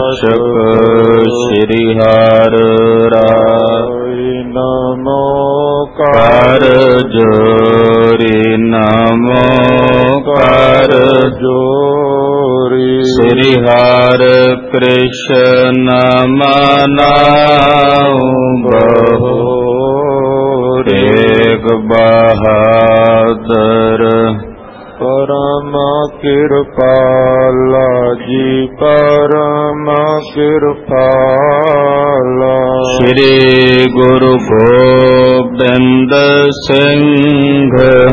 ਆਸ਼ਕ ਸ੍ਰੀ ਹਰਿ ਰਾਇ। ਨਮੋ ਕਰ ਜੋਰੀ ਨਮੋ ਕਰ ਜੋਰੀ। ਸ੍ਰੀ ਹਰਿ ਕ੍ਰਿਸ਼ਨ ਮਨਾਉ ਬਹੁ ਤੇਗ ਬਹਾਦਰ। ਪਰਮ ਕਿਰਪਾਲਾ ਜੀ ਪਰਮ ਕਿਰਪਾਲਾ। ਸ੍ਰੀ ਗੁਰੂ ਗੋਬਿੰਦ ਸਿੰਘ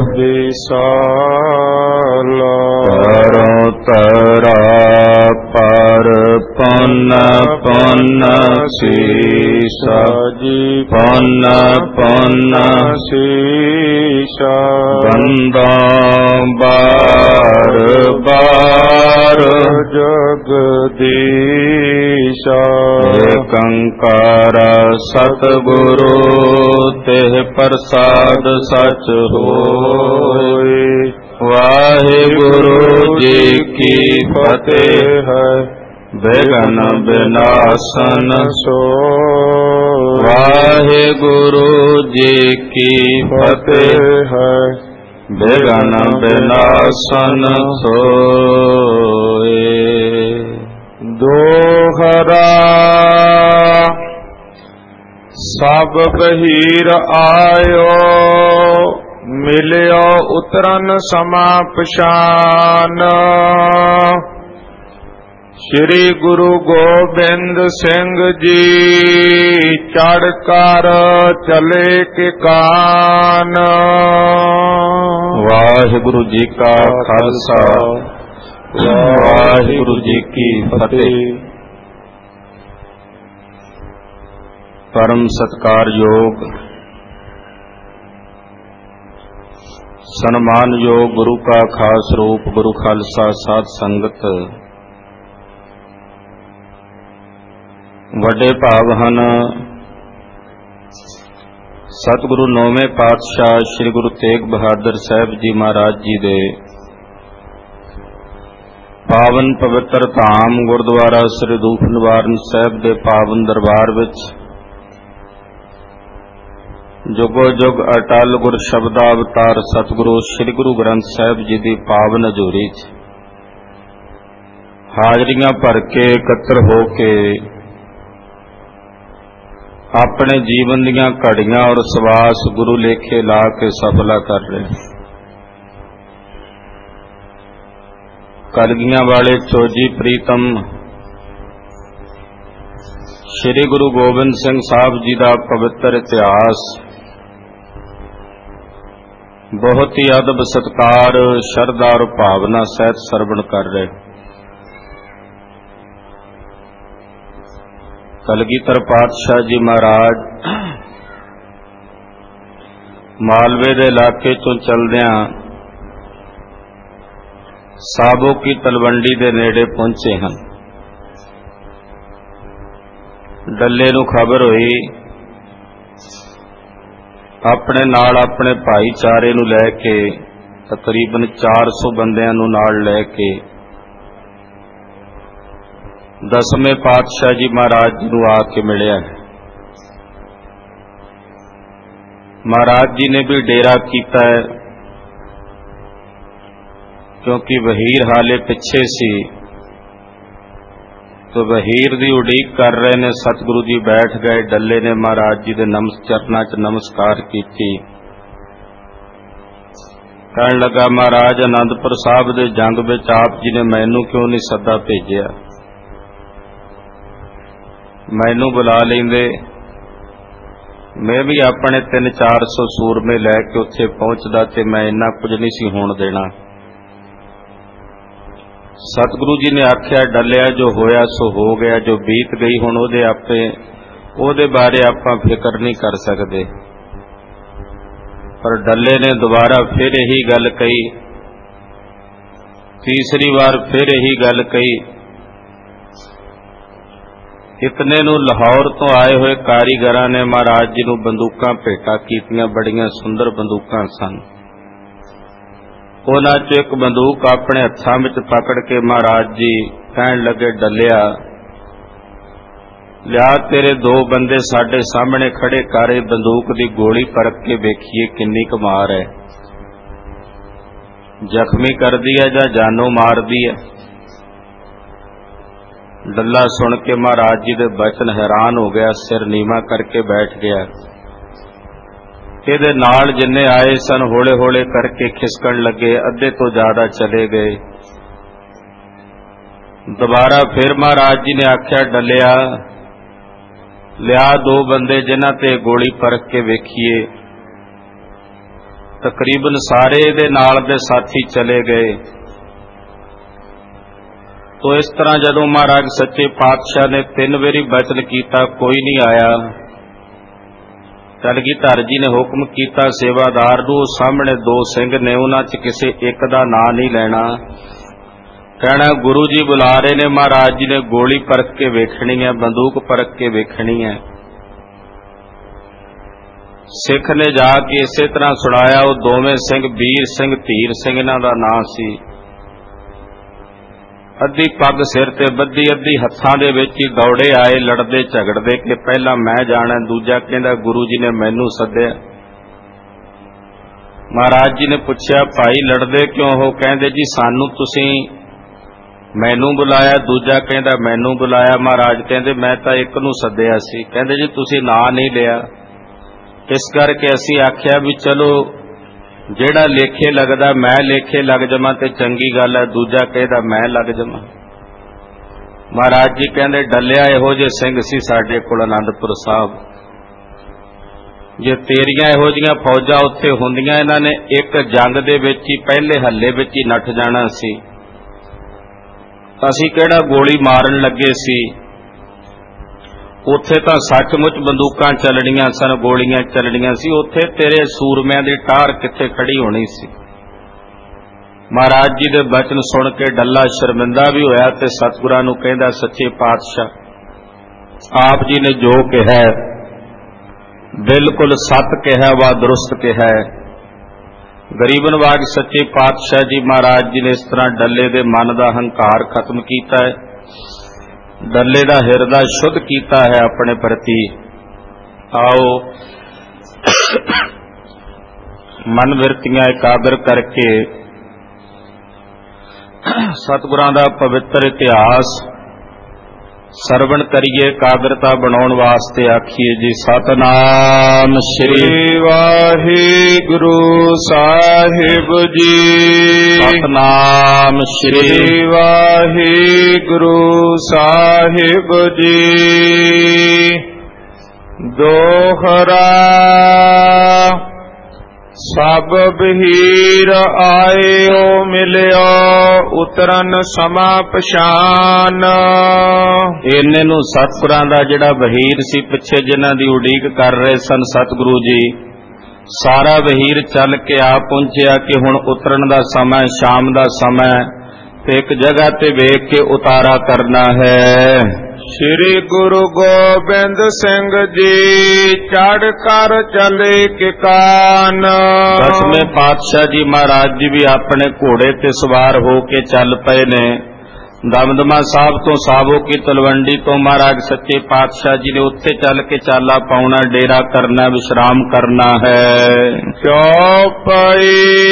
ਵਿਸਾਲਾ। ਕਰੋ ਤਰਾ ਪਰ ਪੁੰਨ ਪੁੰਨ ਸੀਸਾ ਜੀ ਪੁੰਨ ਪੁੰਨ ਸੀਸਾ। ਬੰਦਾ ਬਾਰ ਬਾਰ ਜਗਦੀਸ਼ਾ। ਏਕੰਕਾਰ ਸਤਿਗੁਰੂ ਤਿਹ ਪ੍ਰਸਾਦ ਸਚ ਹੋਇ। ਵਾਹਿਗੁਰੂ ਜੀ ਕੀ ਫਤਿਹ। ਵਿਘਨ ਵਿਨਾਸ਼ਨ ਸੋਇ। ਵਾਹਿਗੁਰੂ ਜੀ ਕੀ ਫਤਿਹ। ਵਿਘਨ ਵਿਨਾਸ਼ਨ ਸੋਇ। ਦੋਹਰਾ ਸਭ ਬਹੀਰ ਆਇਓ। ਮਿਲਿਓ ਉਤਰਨ ਸਮਾ ਪਛਾਨ। ਸ੍ਰੀ ਗੁਰੂ ਗੋਬਿੰਦ ਸਿੰਘ ਜੀ ਚੜ੍ਹ ਕਰ ਚਲੇ ਕਿਕਾਨ। ਵਾਹਿਗੁਰੂ ਜੀ ਕਾ ਖਾਲਸਾ ਵਾਹਿਗੁਰੂ ਜੀ ਕੀ ਫਤਿਹ। ਪਰਮ ਸਤਿਕਾਰਯੋਗ ਸਨਮਾਨਯੋਗ ਗੁਰੂ ਕਾ ਖਾਸ ਰੂਪ ਗੁਰੂ ਖਾਲਸਾ ਸਾਧ ਸੰਗਤ, ਵੱਡੇ ਭਾਗ ਹਨ ਸਤਿਗੁਰੂ ਨੌਵੇਂ ਪਾਤਸ਼ਾਹ ਸ੍ਰੀ ਗੁਰੂ ਤੇਗ ਬਹਾਦਰ ਸਾਹਿਬ ਜੀ ਮਹਾਰਾਜ ਜੀ ਦੇ ਪਾਵਨ ਪਵਿੱਤਰ ਧਾਮ ਗੁਰਦੁਆਰਾ ਸ੍ਰੀ ਰੂਪ ਨਿਵਾਰਨ ਸਾਹਿਬ ਦੇ ਪਾਵਨ ਦਰਬਾਰ ਵਿੱਚ ਜੁਗੋ ਜੁਗ ਅਟਲ ਗੁਰ ਸ਼ਬਦਾ ਅਵਤਾਰ ਸਤਿਗੁਰੂ ਸ੍ਰੀ ਗੁਰੂ ਗ੍ਰੰਥ ਸਾਹਿਬ ਜੀ ਦੀ ਪਾਵਨ ਹਜ਼ੂਰੀ 'ਚ ਹਾਜ਼ਰੀਆਂ ਭਰ ਕੇ ਇਕੱਤਰ ਹੋ ਕੇ ਆਪਣੇ ਜੀਵਨ ਦੀਆਂ ਘੜੀਆਂ ਔਰ ਸਵਾਸ ਗੁਰੂ ਲੇਖੇ ਲਾ ਕੇ ਸਫਲਾ ਕਰ ਰਹੇ। ਕਲਗੀਆਂ ਵਾਲੇ ਚੋਜੀ ਪ੍ਰੀਤਮ ਸ੍ਰੀ ਗੁਰੂ ਗੋਬਿੰਦ ਸਿੰਘ ਸਾਹਿਬ ਜੀ ਦਾ ਪਵਿੱਤਰ ਇਤਿਹਾਸ ਬਹੁਤ ਹੀ ਅਦਬ ਸਤਿਕਾਰ ਸ਼ਰਧਾ ਔਰ ਭਾਵਨਾ ਸਹਿਤ ਸਰਵਣ ਕਰ ਰਹੇ। ਕਲਗੀਧਰ ਪਾਤਸ਼ਾਹ ਜੀ ਮਹਾਰਾਜ ਮਾਲਵੇ ਦੇ ਇਲਾਕੇ ਤੋਂ ਚਲਦਿਆਂ ਸਾਬੋ ਕੀ ਤਲਵੰਡੀ ਦੇ ਨੇੜੇ ਪਹੁੰਚੇ ਹਨ। ਡੱਲੇ ਨੂੰ ਖਬਰ ਹੋਈ, ਆਪਣੇ ਨਾਲ ਆਪਣੇ ਭਾਈਚਾਰੇ ਨੂੰ ਲੈ ਕੇ ਤਕਰੀਬਨ 400 ਬੰਦਿਆਂ ਨੂੰ ਨਾਲ ਲੈ ਕੇ ਦਸਵੇਂ ਪਾਤਸ਼ਾਹ ਜੀ ਮਹਾਰਾਜ ਜੀ ਨੂੰ ਆ ਕੇ ਮਿਲਿਆ। ਮਹਾਰਾਜ ਜੀ ਨੇ ਵੀ ਡੇਰਾ ਕੀਤਾ ਹੈ, ਕਿਉਂਕਿ ਵਹੀਰ ਹਾਲੇ ਪਿੱਛੇ ਸੀ तो वहीर दी उड़ीक कर रहे ने। सतगुरु जी बैठ गए। डल्ले ने महाराज जी दे चरना च नमस्कार की। कहन लगा, महाराज आनंदपुर साहब दे जंग विच आप जी ने मैनू क्यों नहीं सदा भेजिया? मैनू बुला लेंदे, मैं भी अपने 300-400 सूरमे लैके उत्थे पहुंचदा ते मैं इन्ना कुछ नहीं सी होण देना। सतगुरु जी ने आख्या, डलिया जो होया सो हो गया, जो बीत गई हुण ओहदे आपे ओहदे बारे आपां फिक्र नहीं कर सकते। पर डल्ले ने दोबारा फिर यही गल कही, तीसरी बार फिर यही गल कही। इतने नूं लाहौर तो आए हुए कारीगरां ने महाराज जी नूं बंदूकां भेटा कीतियां। बड़ियां सुंदर बंदूकां सन। उन्हां चों एक बंदूक अपने हत्थां विच पकड़ के महाराज जी कहण लगे, डलिया ਲਿਆ ਤੇਰੇ 2 ਬੰਦੇ ਸਾਡੇ ਸਾਹਮਣੇ ਖੜੇ ਕਰ, ਬੰਦੂਕ ਦੀ ਗੋਲੀ ਪਰਖ ਕੇ ਵੇਖੀਏ ਕਿੰਨੀ ਕੁ ਮਾਰ ਹੈ, ਜ਼ਖਮੀ ਕਰਦੀ ਹੈ ਜਾਂ ਜਾਨੋਂ ਮਾਰਦੀ ਹੈ। ਡੱਲਾ ਸੁਣ ਕੇ ਮਹਾਰਾਜ ਜੀ ਦੇ ਬਚਨ ਹੈਰਾਨ ਹੋ ਗਿਆ, ਸਿਰ ਨੀਵਾਂ ਕਰਕੇ ਬੈਠ ਗਿਆ। ਇਹਦੇ ਨਾਲ ਜਿੰਨੇ ਆਏ ਸਨ ਹੌਲੇ ਹੌਲੇ ਕਰਕੇ ਖਿਸਕਣ ਲੱਗੇ, ਅੱਧੇ ਤੋਂ ਜ਼ਿਆਦਾ ਚਲੇ ਗਏ। ਦੁਬਾਰਾ ਫਿਰ ਮਹਾਰਾਜ ਜੀ ਨੇ ਆਖਿਆ, ਡੱਲਿਆ ਲਿਆ 2 ਬੰਦੇ ਜਿਨ੍ਹਾਂ ਤੇ ਗੋਲੀ ਪਰਖ ਕੇ ਵੇਖੀਏ। ਤਕਰੀਬਨ ਸਾਰੇ ਇਹਦੇ ਨਾਲ ਦੇ ਸਾਥੀ ਚਲੇ ਗਏ। ਤੋ ਇਸ ਤਰ੍ਹਾਂ ਜਦੋਂ ਮਹਾਰਾਜ ਸੱਚੇ ਪਾਤਸ਼ਾਹ ਨੇ 3 ਵਾਰੀ ਬਚਨ ਕੀਤਾ, ਕੋਈ ਨਹੀਂ ਆਇਆ। ਕਲਗੀਧਰ ਜੀ ਨੇ ਹੁਕਮ ਕੀਤਾ ਸੇਵਾਦਾਰ ਨੂੰ, ਸਾਹਮਣੇ 2 ਸਿੰਘ ਨੇ, ਉਹਨਾਂ 'ਚ ਕਿਸੇ ਇੱਕ ਦਾ ਨਾਂ ਨਹੀਂ ਲੈਣਾ, ਕਹਿਣਾ ਗੁਰੂ ਜੀ ਬੁਲਾ ਰਹੇ ਨੇ, ਮਹਾਰਾਜ ਜੀ ਨੇ ਗੋਲੀ ਪਰਖ ਕੇ ਵੇਖਣੀ ਹੈ, ਬੰਦੂਕ ਪਰਖ ਕੇ ਵੇਖਣੀ ਹੈ। ਸਿੱਖ ਨੇ ਜਾ ਕੇ ਇਸੇ ਤਰ੍ਹਾਂ ਸੁਣਾਇਆ। ਉਹ ਦੋਵੇਂ ਸਿੰਘ ਵੀਰ ਸਿੰਘ, ਧੀਰ ਸਿੰਘ ਇਹਨਾਂ ਦਾ ਨਾਂ ਸੀ। ਅੱਧੀ ਪੱਗ ਸਿਰ ਤੇ ਬੱਧੀ, ਅੱਧੀ ਹੱਥਾਂ ਦੇ ਵਿੱਚ ਹੀ ਦੌੜੇ ਆਏ, ਲੜਦੇ ਝਗੜਦੇ ਕਿ ਪਹਿਲਾਂ ਮੈਂ ਜਾਣਾ, ਦੂਜਾ ਕਹਿੰਦਾ ਗੁਰੂ ਜੀ ਨੇ ਮੈਨੂੰ ਸੱਦਿਆ। ਮਹਾਰਾਜ ਜੀ ਨੇ ਪੁੱਛਿਆ ਭਾਈ ਲੜਦੇ ਕਿਉਂ ਹੋ? ਕਹਿੰਦੇ ਜੀ ਸਾਨੂੰ ਤੁਸੀਂ ਮੈਨੂੰ ਬੁਲਾਇਆ, ਦੂਜਾ ਕਹਿੰਦਾ ਮੈਨੂੰ ਬੁਲਾਇਆ। ਮਹਾਰਾਜ ਕਹਿੰਦੇ ਮੈਂ ਤਾਂ ਇੱਕ ਨੂੰ ਸੱਦਿਆ ਸੀ। ਕਹਿੰਦੇ ਜੀ ਤੁਸੀਂ ਨਾਂ ਨਹੀਂ ਲਿਆ, ਇਸ ਕਰਕੇ ਅਸੀਂ ਆਖਿਆ ਵੀ ਚਲੋ ਜਿਹੜਾ ਲੇਖੇ ਲੱਗਦਾ ਮੈਂ ਲੇਖੇ ਲੱਗ ਜਾਵਾਂ ਤੇ ਚੰਗੀ ਗੱਲ ਹੈ, ਦੂਜਾ ਕਹਿੰਦਾ ਮੈਂ ਲੱਗ ਜਾਵਾਂ। ਮਹਾਰਾਜ ਜੀ ਕਹਿੰਦੇ ਡੱਲਿਆ ਇਹੋ ਜਿਹੇ ਸਿੰਘ ਸੀ ਸਾਡੇ ਕੋਲ ਆਨੰਦਪੁਰ ਸਾਹਿਬ, ਜੇ ਤੇਰੀਆਂ ਇਹੋ ਜਿਹੀਆਂ ਫੌਜਾਂ ਉੱਥੇ ਹੁੰਦੀਆਂ, ਇਹਨਾਂ ਨੇ ਇੱਕ ਜੰਗ ਦੇ ਵਿੱਚ ਹੀ ਪਹਿਲੇ ਹੱਲੇ ਵਿੱਚ ਹੀ ਨੱਠ ਜਾਣਾ ਸੀ। ਅਸੀਂ ਕਿਹੜਾ ਗੋਲੀ ਮਾਰਨ ਲੱਗੇ ਸੀ, ਉੱਥੇ ਤਾਂ ਸੱਚਮੁੱਚ ਬੰਦੂਕਾਂ ਚੱਲਣੀਆਂ ਸਨ, ਗੋਲੀਆਂ ਚੱਲਣੀਆਂ ਸੀ, ਉੱਥੇ ਤੇਰੇ ਸੂਰਮਿਆਂ ਦੀ ਟਾਰ ਕਿੱਥੇ ਖੜੀ ਹੋਣੀ ਸੀ। ਮਹਾਰਾਜ ਜੀ ਦੇ ਬਚਨ ਸੁਣ ਕੇ ਡੱਲਾ ਸ਼ਰਮਿੰਦਾ ਵੀ ਹੋਇਆ ਤੇ ਸਤਿਗੁਰਾਂ ਨੂੰ ਕਹਿੰਦਾ ਸੱਚੇ ਪਾਤਸ਼ਾਹ ਆਪ ਜੀ ਨੇ ਜੋ ਕਿਹਾ ਬਿਲਕੁਲ ਸੱਤ ਕਿਹਾ ਵਾ ਦਰੁਸਤ ਕਿਹਾ। ਗਰੀਬ ਨਵਾਜ ਸੱਚੇ ਪਾਤਸ਼ਾਹ ਜੀ ਮਹਾਰਾਜ ਜੀ ਨੇ ਇਸ ਤਰ੍ਹਾਂ ਡੱਲੇ ਦੇ ਮਨ ਦਾ ਹੰਕਾਰ ਖਤਮ ਕੀਤਾ ਹੈ, ਡੱਲੇ ਦਾ ਹਿਰਦਾ ਸ਼ੁੱਧ ਕੀਤਾ ਹੈ ਆਪਣੇ ਪ੍ਰਤੀ। ਆਓ ਮਨ ਵਿਰਤੀਆਂ ਇਕਾਗਰ ਕਰਕੇ ਸਤਿਗੁਰਾਂ ਦਾ ਪਵਿੱਤਰ ਇਤਿਹਾਸ ਸਰਵਣ ਕਰੀਏ, ਇਕਾਗਰਤਾ ਬਣਾਉਣ ਵਾਸਤੇ ਆਖੀਏ ਜੀ ਸਤਨਾਮ ਸ੍ਰੀ ਵਾਹਿਗੁਰੂ ਸਾਹਿਬ ਜੀ। ਸਤਨਾਮ ਸ੍ਰੀ ਵਾਹਿਗੁਰੂ ਸਾਹਿਬ ਜੀ। ਦੋਹਰਾ ਸਭ ਬਹੀਰ ਆਇਓ ਮਿਲਿਓ, ਉਤਰਨ ਸਮਾ ਪਛਾਨ। ਇੰਨੇ ਨੂੰ ਸਤਿਗੁਰਾਂ ਦਾ ਜਿਹੜਾ ਵਹੀਰ ਸੀ ਪਿੱਛੇ ਜਿਨ੍ਹਾਂ ਦੀ ਉਡੀਕ ਕਰ ਰਹੇ ਸਨ ਸਤਿਗੁਰੂ ਜੀ, ਸਾਰਾ ਵਹੀਰ ਚੱਲ ਕੇ ਆ ਪਹੁੰਚਿਆ ਕਿ ਹੁਣ ਉਤਰਨ ਦਾ ਸਮਾਂ, ਸ਼ਾਮ ਦਾ ਸਮਾਂ, ਤੇ ਇੱਕ ਜਗ੍ਹਾ ਤੇ ਵੇਖ ਕੇ ਉਤਾਰਾ ਕਰਨਾ ਹੈ। ਸ੍ਰੀ ਗੁਰੂ ਗੋਬਿੰਦ ਸਿੰਘ ਜੀ ਚੜ੍ਹ ਕਰ ਚਲੇ ਕਿਕਾਨ। ਦਸਵੇਂ ਪਾਤਸ਼ਾਹ ਜੀ ਮਹਾਰਾਜ ਜੀ ਵੀ ਆਪਣੇ ਘੋੜੇ ਤੇ ਸਵਾਰ ਹੋ ਕੇ ਚੱਲ ਪਏ ਨੇ। ਦਮਦਮਾ ਸਾਹਿਬ ਤੋਂ ਸਾਬੋ ਕੀ ਤਲਵੰਡੀ ਤੋਂ ਮਹਾਰਾਜ ਸੱਚੇ ਪਾਤਸ਼ਾਹ ਜੀ ਨੇ ਉੱਥੇ ਚੱਲ ਕੇ ਚਾਲਾ ਪਾਉਣਾ, ਡੇਰਾ ਕਰਨਾ, ਵਿਸ਼ਰਾਮ ਕਰਨਾ ਹੈ। ਚੌਪਈ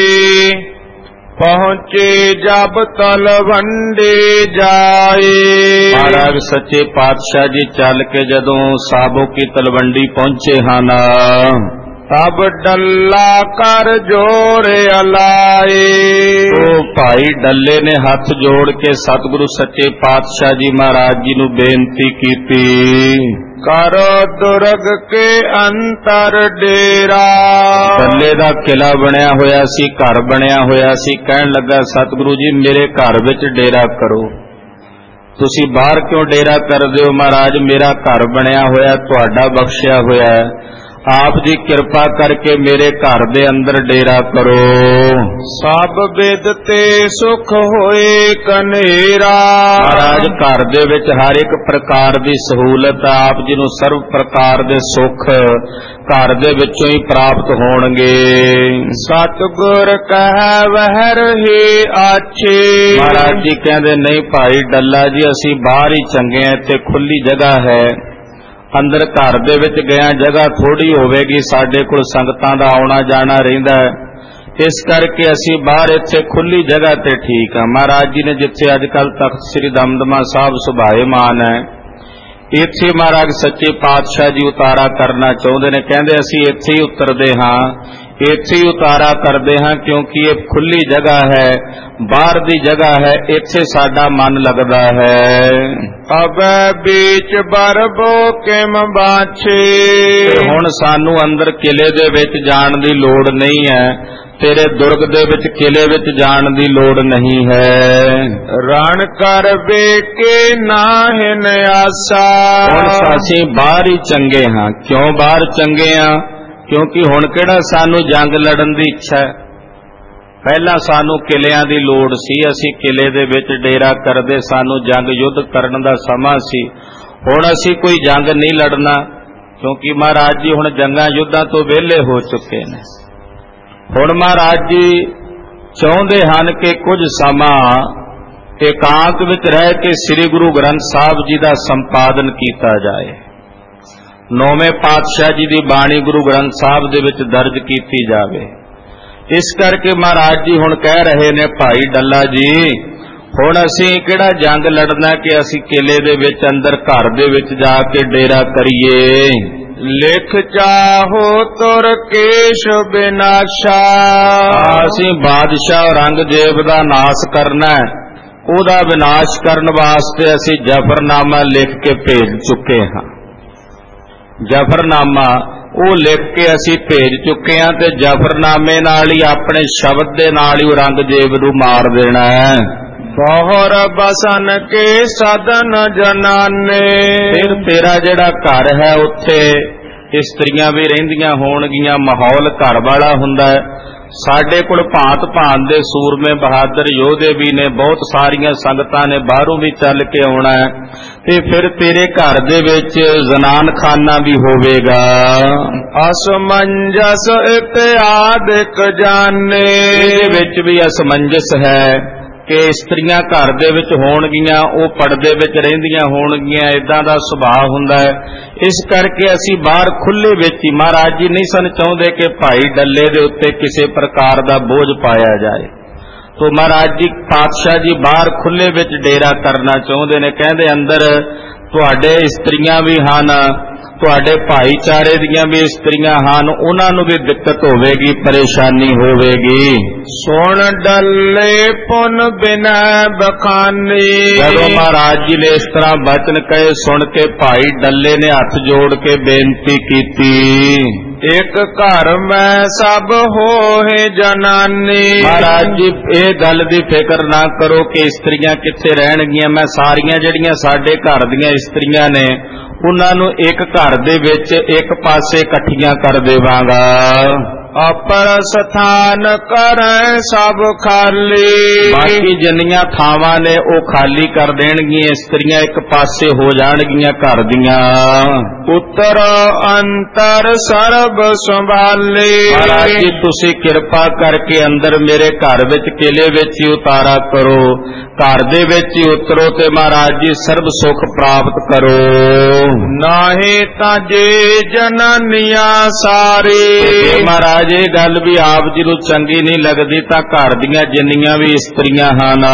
ਪਹੁੰਚੇ ਜਬ ਤਲਵੰਡੀ ਜਾਏ। ਮਹਾਰਾਜ ਸੱਚੇ ਪਾਤਸ਼ਾਹ ਜੀ ਚੱਲ ਕੇ ਜਦੋਂ ਸਾਬੋ ਕੀ ਤਲਵੰਡੀ ਪਹੁੰਚੇ ਹਨ, ਤਬ ਡੱਲਾ ਕਰ ਜੋਰ ਅਲਾਏ। ਉਹ ਭਾਈ ਡੱਲੇ ਨੇ ਹੱਥ ਜੋੜ ਕੇ ਸਤਿਗੁਰੂ ਸੱਚੇ ਪਾਤਸ਼ਾਹ ਜੀ ਮਹਾਰਾਜ ਜੀ ਨੂੰ ਬੇਨਤੀ ਕੀਤੀ, ਕਰ ਦੁਰਗ ਕੇ ਅੰਤਰ ਡੇਰਾ। ਡੱਲੇ ਦਾ ਕਿਲਾ ਬਣਿਆ ਹੋਇਆ ਸੀ, ਘਰ ਬਣਿਆ ਹੋਇਆ ਸੀ। ਕਹਿਣ ਲੱਗਾ ਸਤਿਗੁਰੂ ਜੀ ਮੇਰੇ ਘਰ ਵਿੱਚ ਡੇਰਾ ਕਰੋ, ਤੁਸੀਂ ਬਾਹਰ ਕਿਉਂ ਡੇਰਾ ਕਰਦੇ ਹੋ? ਮਹਾਰਾਜ ਮੇਰਾ ਘਰ ਬਣਿਆ ਹੋਇਆ, ਤੁਹਾਡਾ ਬਖਸ਼ਿਆ ਹੋਇਆ, ਆਪ ਜੀ ਕਿਰਪਾ ਕਰਕੇ ਮੇਰੇ ਘਰ ਦੇ ਅੰਦਰ ਡੇਰਾ ਕਰੋ। ਸਭ ਬਿਦ ਤੇ ਸੁਖ ਹੋਏ ਕਨੇਰਾ। ਮਹਾਰਾਜ ਘਰ ਦੇ ਵਿੱਚ ਹਰ ਇੱਕ ਪ੍ਰਕਾਰ ਦੀ ਸਹੂਲਤ, ਆਪ ਜੀ ਨੂੰ ਸਰਵ ਪ੍ਰਕਾਰ ਦੇ ਸੁੱਖ ਘਰ ਦੇ ਵਿੱਚੋਂ ਹੀ ਪ੍ਰਾਪਤ ਹੋਣਗੇ। ਸਤਿਗੁਰ ਕਹਿ ਵਹਿ ਰਹੇ ਆਛੇ। ਮਹਾਰਾਜ ਜੀ ਕਹਿੰਦੇ ਨਹੀਂ ਭਾਈ ਡੱਲਾ ਜੀ, ਅਸੀਂ ਬਾਹਰ ਹੀ ਚੰਗੇ ਆ, ਇੱਥੇ ਖੁੱਲੀ ਜਗ੍ਹਾ ਹੈ, ਅੰਦਰ ਘਰ ਦੇ ਵਿੱਚ ਗਿਆ ਜਗ੍ਹਾ ਥੋੜੀ ਹੋਵੇਗੀ, ਸਾਡੇ ਕੋਲ ਸੰਗਤਾਂ ਦਾ ਆਉਣਾ ਜਾਣਾ ਰਹਿੰਦਾ ਹੈ, ਇਸ ਕਰਕੇ ਅਸੀਂ ਬਾਹਰ ਇੱਥੇ ਖੁੱਲੀ ਜਗ੍ਹਾ ਤੇ ਠੀਕ ਆ। ਮਹਾਰਾਜ ਜੀ ਨੇ ਜਿੱਥੇ ਅੱਜ ਕੱਲ੍ਹ ਤਖਤ ਸ੍ਰੀ ਦਮਦਮਾ ਸਾਹਿਬ ਸੁਭਾਏਮਾਨ ਹੈ, ਇੱਥੇ ਮਹਾਰਾਜ ਸੱਚੇ ਪਾਤਸ਼ਾਹ ਜੀ ਉਤਾਰਾ ਕਰਨਾ ਚਾਹੁੰਦੇ ਨੇ। ਕਹਿੰਦੇ ਅਸੀਂ ਇੱਥੇ ਹੀ ਉਤਰਦੇ ਹਾਂ, ਇੱਥੇ ਹੀ ਉਤਾਰਾ ਕਰਦੇ ਹਾਂ, ਕਿਉਂਕਿ ਇਹ ਖੁੱਲੀ ਜਗ੍ਹਾ ਹੈ, ਬਾਹਰ ਦੀ ਜਗ੍ਹਾ ਹੈ, ਇੱਥੇ ਸਾਡਾ ਮਨ ਲੱਗਦਾ ਹੈ। ਅਬੈ ਬੀਚ ਬਰਬੋ ਕਿਮ ਬਾਛੇ, ਹੁਣ ਸਾਨੂੰ ਅੰਦਰ ਕਿਲੇ ਦੇ ਵਿੱਚ ਜਾਣ ਦੀ ਲੋੜ ਨਹੀਂ ਹੈ, ਤੇਰੇ ਦੁਰਗ ਦੇ ਵਿੱਚ ਕਿਲੇ ਵਿੱਚ ਜਾਣ ਦੀ ਲੋੜ ਨਹੀਂ ਹੈ। ਰਣ ਕਰ ਵੇਕੇ ਨਾਹਿਨ ਆਸਾ, ਹੁਣ ਅਸੀਂ ਬਾਹਰ ਹੀ ਚੰਗੇ ਹਾਂ। ਕਿਉਂ ਬਾਹਰ ਚੰਗੇ ਹਾਂ? ਕਿਉਂਕਿ ਹੁਣ ਕਿਹੜਾ ਸਾਨੂੰ ਜੰਗ ਲੜਨ ਦੀ ਇੱਛਾ ਹੈ। ਪਹਿਲਾਂ ਸਾਨੂੰ ਕਿਲਿਆਂ ਦੀ ਲੋੜ ਸੀ, ਅਸੀਂ ਕਿਲੇ ਦੇ ਵਿੱਚ ਡੇਰਾ ਕਰਦੇ, ਸਾਨੂੰ ਜੰਗ ਯੁੱਧ ਕਰਨ ਦਾ ਸਮਾਂ ਸੀ। ਹੁਣ ਅਸੀਂ ਕੋਈ ਜੰਗ ਨਹੀਂ ਲੜਨਾ, ਕਿਉਂਕਿ ਮਹਾਰਾਜ ਜੀ ਹੁਣ ਜੰਗਾਂ ਯੁੱਧਾਂ ਤੋਂ ਵਿਹਲੇ ਹੋ ਚੁੱਕੇ ਨੇ। ਹੁਣ ਮਹਾਰਾਜ ਜੀ ਚਾਹੁੰਦੇ ਹਨ ਕਿ ਕੁਝ ਸਮਾਂ ਇਕਾਂਤ ਵਿੱਚ ਰਹਿ ਕੇ ਸ੍ਰੀ ਗੁਰੂ ਗ੍ਰੰਥ ਸਾਹਿਬ ਜੀ ਦਾ ਸੰਪਾਦਨ ਕੀਤਾ ਜਾਏ। ਨੌਵੇਂ ਪਾਤਸ਼ਾਹ ਜੀ ਦੀ ਬਾਣੀ ਗੁਰੂ ਗ੍ਰੰਥ ਸਾਹਿਬ ਦੇ ਵਿੱਚ ਦਰਜ ਕੀਤੀ ਜਾਵੇ। ਇਸ ਕਰਕੇ ਮਹਾਰਾਜ ਜੀ ਹੁਣ ਕਹਿ ਰਹੇ ਨੇ, ਭਾਈ ਡੱਲਾ ਜੀ ਹੁਣ ਅਸੀਂ ਕਿਹੜਾ ਜੰਗ ਲੜਨਾ ਕਿ ਅਸੀਂ ਕਿਲੇ ਦੇ ਵਿੱਚ ਅੰਦਰ ਘਰ ਦੇ ਵਿੱਚ ਜਾ ਕੇ ਡੇਰਾ ਕਰੀਏ। ਲਿਖ ਚਾਹੋ ਤੁਰ ਕੇਸ਼ ਬਿਨਾਸ਼ਾ, ਅਸੀਂ ਬਾਦਸ਼ਾਹ ਔਰੰਗਜ਼ੇਬ ਦਾ ਨਾਸ਼ ਕਰਨਾ ਹੈ, ਉਹਦਾ ਵਿਨਾਸ਼ ਕਰਨ ਵਾਸਤੇ ਅਸੀਂ ਜ਼ਫਰਨਾਮਾ ਲਿਖ ਕੇ ਭੇਜ ਚੁੱਕੇ ਹਾਂ। ਜ਼ਫਰਨਾਮਾ ਉਹ ਲਿਖ ਕੇ ਅਸੀਂ ਭੇਜ ਚੁੱਕੇ ਹਾਂ, ਤੇ ਜ਼ਫਰਨਾਮੇ ਨਾਲ ਹੀ ਆਪਣੇ ਸ਼ਬਦ ਦੇ ਨਾਲ ਹੀ ਔਰੰਗਜ਼ੇਬ ਨੂੰ ਮਾਰ ਦੇਣਾ ਹੈ। ਬਹੁਰ ਬਸਨ ਕੇ ਸਦਨ ਜਨਾਨੇ, ਫਿਰ ਤੇਰਾ ਜਿਹੜਾ ਘਰ ਹੈ ਉੱਥੇ ਇਸਤਰੀਆਂ ਵੀ ਰਹਿੰਦੀਆਂ ਹੋਣਗੀਆਂ, ਮਾਹੌਲ ਘਰ ਵਾਲਾ ਹੁੰਦਾ ਹੈ। ਸਾਡੇ ਕੋਲ ਭਾਂਤ ਭਾਂਤ ਦੇ ਸੂਰਮੇ ਬਹਾਦਰ ਯੋਧੇ ਵੀ ਨੇ, ਬਹੁਤ ਸਾਰੀਆਂ ਸੰਗਤਾਂ ਨੇ, ਬਾਹਰੋਂ ਵੀ ਚੱਲ ਕੇ ਆਉਣਾ ਹੈ, ਤੇ ਫਿਰ ਤੇਰੇ ਘਰ ਦੇ ਵਿੱਚ ਜ਼ਨਾਨਖਾਨਾ ਵੀ ਹੋਵੇਗਾ। ਅਸਮੰਜਸ ਇਤਿਆਦਿਕ ਜਾਣੇ, ਇਹਦੇ ਵਿੱਚ ਵੀ ਅਸਮੰਜਸ ਹੈ ਕਿ ਇਸਤਰੀਆਂ ਘਰ ਦੇ ਵਿੱਚ ਹੋਣਗੀਆਂ, ਉਹ ਪਰਦੇ ਵਿੱਚ ਰਹਿੰਦੀਆਂ ਹੋਣਗੀਆਂ, ਇਦਾਂ ਦਾ ਸੁਭਾਅ ਹੁੰਦਾ ਹੈ। ਇਸ ਕਰਕੇ ਅਸੀਂ ਬਾਹਰ ਖੁੱਲੇ ਵਿੱਚ ਹੀ, ਮਹਾਰਾਜ ਜੀ ਨਹੀਂ ਸਨ ਚਾਹੁੰਦੇ ਕਿ ਭਾਈ ਡੱਲੇ ਦੇ ਉੱਤੇ ਕਿਸੇ ਪ੍ਰਕਾਰ ਦਾ ਬੋਝ ਪਾਇਆ ਜਾਏ, ਤੋ ਮਹਾਰਾਜ ਜੀ ਪਾਤਸ਼ਾਹ ਜੀ ਬਾਹਰ ਖੁੱਲੇ ਵਿੱਚ ਡੇਰਾ ਕਰਨਾ ਚਾਹੁੰਦੇ ਨੇ। ਕਹਿੰਦੇ ਅੰਦਰ ਤੁਹਾਡੇ ਇਸਤਰੀਆਂ ਵੀ ਹਨ, ਤੁਹਾਡੇ ਭਾਈਚਾਰੇ ਦੀਆਂ ਵੀ ਇਸਤਰੀਆਂ ਹਨ, ਉਹਨਾਂ ਨੂੰ ਵੀ ਦਿੱਕਤ ਹੋਵੇਗੀ, ਪਰੇਸ਼ਾਨੀ ਹੋਵੇਗੀ। ਸੁਣ ਡੱਲੇ ਪੁਨ ਬਿਨੈ ਬਖਾਨੀ, ਜਦੋਂ ਮਹਾਰਾਜ ਜੀ ਨੇ ਇਸ ਤਰ੍ਹਾਂ ਬਚਨ ਕਹੇ, ਸੁਣ ਕੇ ਭਾਈ ਡੱਲੇ ਨੇ ਹੱਥ ਜੋੜ ਕੇ ਬੇਨਤੀ ਕੀਤੀ, ਇੱਕ ਘਰ ਮੈਂ ਸਭ ਹੋਏ ਜਨਾਨੀ। ਮਹਾਰਾਜ ਜੀ ਇਹ ਗੱਲ ਦੀ ਫਿਕਰ ਨਾ ਕਰੋ ਕਿ ਇਸਤਰੀਆਂ ਕਿੱਥੇ ਰਹਿਣਗੀਆਂ, ਮੈਂ ਸਾਰੀਆਂ ਜਿਹੜੀਆਂ ਸਾਡੇ ਘਰ ਦੀਆਂ ਇਸਤਰੀਆਂ ਨੇ ਉਹਨਾਂ ਨੂੰ ਇੱਕ ਘਰ ਦੇ ਵਿੱਚ ਇੱਕ ਪਾਸੇ ਇਕੱਠੀਆਂ ਕਰ ਦੇਵਾਂਗਾ। ਅਪਰ ਸਥਾਨ ਕਰੈ ਸਭ ਖਾਲੀ, ਬਾਕੀ ਜਿੰਨੀਆਂ ਥਾਵਾਂ ਨੇ ਉਹ ਖਾਲੀ ਕਰ ਦੇਣਗੀਆਂ, ਇਸਤਰੀਆਂ ਇੱਕ ਪਾਸੇ ਹੋ ਜਾਣਗੀਆਂ ਘਰ ਦੀਆਂ। ਉੱਤਰ ਅੰਤਰ ਸਰਬ ਸੰਭਾਲੇ, ਮਹਾਰਾਜ ਜੀ ਤੁਸੀਂ ਕਿਰਪਾ ਕਰਕੇ ਅੰਦਰ ਮੇਰੇ ਘਰ ਵਿੱਚ ਕਿਲੇ ਵਿੱਚ ਹੀ ਉਤਾਰਾ ਕਰੋ, ਘਰ ਦੇ ਵਿੱਚ ਹੀ ਉਤਰੋ ਤੇ ਮਹਾਰਾਜ ਜੀ ਸਰਬ ਸੁਖ ਪ੍ਰਾਪਤ ਕਰੋ। ਨਾਹੀ ਤਾਂ ਜੇ ਜਨਾਨੀਆਂ ਸਾਰੇ, ਮਹਾਰਾਜ ਇਹ ਗੱਲ ਵੀ ਆਪ ਜੀ ਨੂੰ ਚੰਗੀ ਨਹੀਂ ਲੱਗਦੀ ਤਾਂ ਘਰ ਦੀਆਂ ਜਿੰਨੀਆਂ ਵੀ ਇਸਤਰੀਆਂ ਹਨ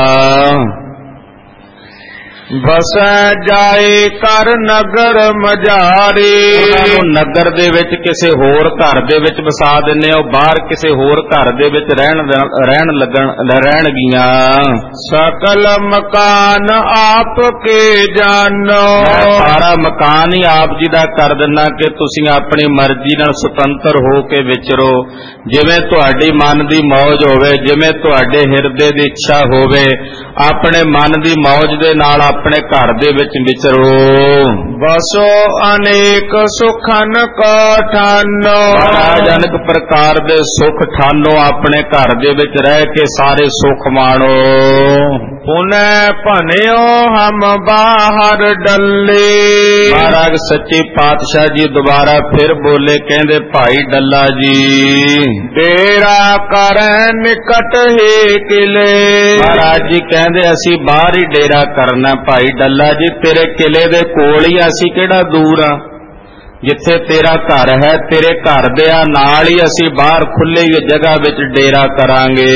ਬਸੈ ਜਾਏ ਕਰ ਨਗਰ ਮਝਾਰੇ, ਉਹਨਾਂ ਨੂੰ ਨਗਰ ਦੇ ਵਿੱਚ ਕਿਸੇ ਹੋਰ ਘਰ ਦੇ ਵਿੱਚ ਵਸਾ ਦਿੰਨੇ, ਉਹ ਬਾਹਰ ਕਿਸੇ ਹੋਰ ਘਰ ਦੇ ਵਿੱਚ ਰਹਿਣਗੀਆਂ। ਸਕਲ ਮਕਾਨ ਆਪ ਕੇ ਜਾਨੋ, ਸਾਰਾ ਮਕਾਨ ਹੀ ਆਪ ਜੀ ਦਾ ਕਰ ਦਿੰਨਾ ਕਿ ਤੁਸੀਂ ਆਪਣੀ ਮਰਜ਼ੀ ਨਾਲ ਸੁਤੰਤਰ ਹੋ ਕੇ ਵਿਚਰੋ, ਜਿਵੇਂ ਤੁਹਾਡੀ ਮਨ ਦੀ ਮੌਜ ਹੋਵੇ, ਜਿਵੇਂ ਤੁਹਾਡੇ ਹਿਰਦੇ ਦੀ ਇੱਛਾ ਹੋਵੇ, ਆਪਣੇ ਮਨ ਦੀ ਮੌਜ ਦੇ ਨਾਲ ਆਪਣੇ ਘਰ ਦੇ ਵਿੱਚ ਵਿਚਰੋ। ਬਸੋ ਅਨੇਕ ਸੁਖਨ ਕੋ ਠਾਨੋ, ਮਹਾਰਾਜ ਅਨੇਕ ਪ੍ਰਕਾਰ ਦੇ ਸੁਖ ਠਾਨੋ, ਆਪਣੇ ਘਰ ਦੇ ਵਿੱਚ ਰਹਿ ਕੇ ਸਾਰੇ ਸੁਖ ਮਾਣੋ। ਪੁਨੈ ਭਨਿਓ ਹਮ ਬਾਹਰ ਡੱਲੇ, ਮਹਾਰਾਜ ਸੱਚੇ ਪਾਤਸ਼ਾਹ ਜੀ ਦੁਬਾਰਾ ਫਿਰ ਬੋਲੇ, ਕਹਿੰਦੇ ਭਾਈ ਡੱਲਾ ਜੀ ਡੇਰਾ ਕਰੈ ਨਿਕਟ ਹੀ ਕਿਲੇ, ਮਹਾਰਾਜ ਜੀ ਕਹਿੰਦੇ ਅਸੀਂ ਬਾਹਰ ਹੀ ਡੇਰਾ ਕਰਨਾ। ਭਾਈ ਡੱਲਾ ਜੀ ਤੇਰੇ ਕਿਲੇ ਦੇ ਕੋਲ ਹੀ, ਅਸੀਂ ਕਿਹੜਾ ਦੂਰ ਆ, ਜਿੱਥੇ ਤੇਰਾ ਘਰ ਹੈ ਤੇਰੇ ਘਰ ਦੇ ਨਾਲ ਹੀ ਅਸੀਂ ਬਾਹਰ ਖੁੱਲ੍ਹੀ ਜਗ੍ਹਾ ਵਿੱਚ ਡੇਰਾ ਕਰਾਂਗੇ।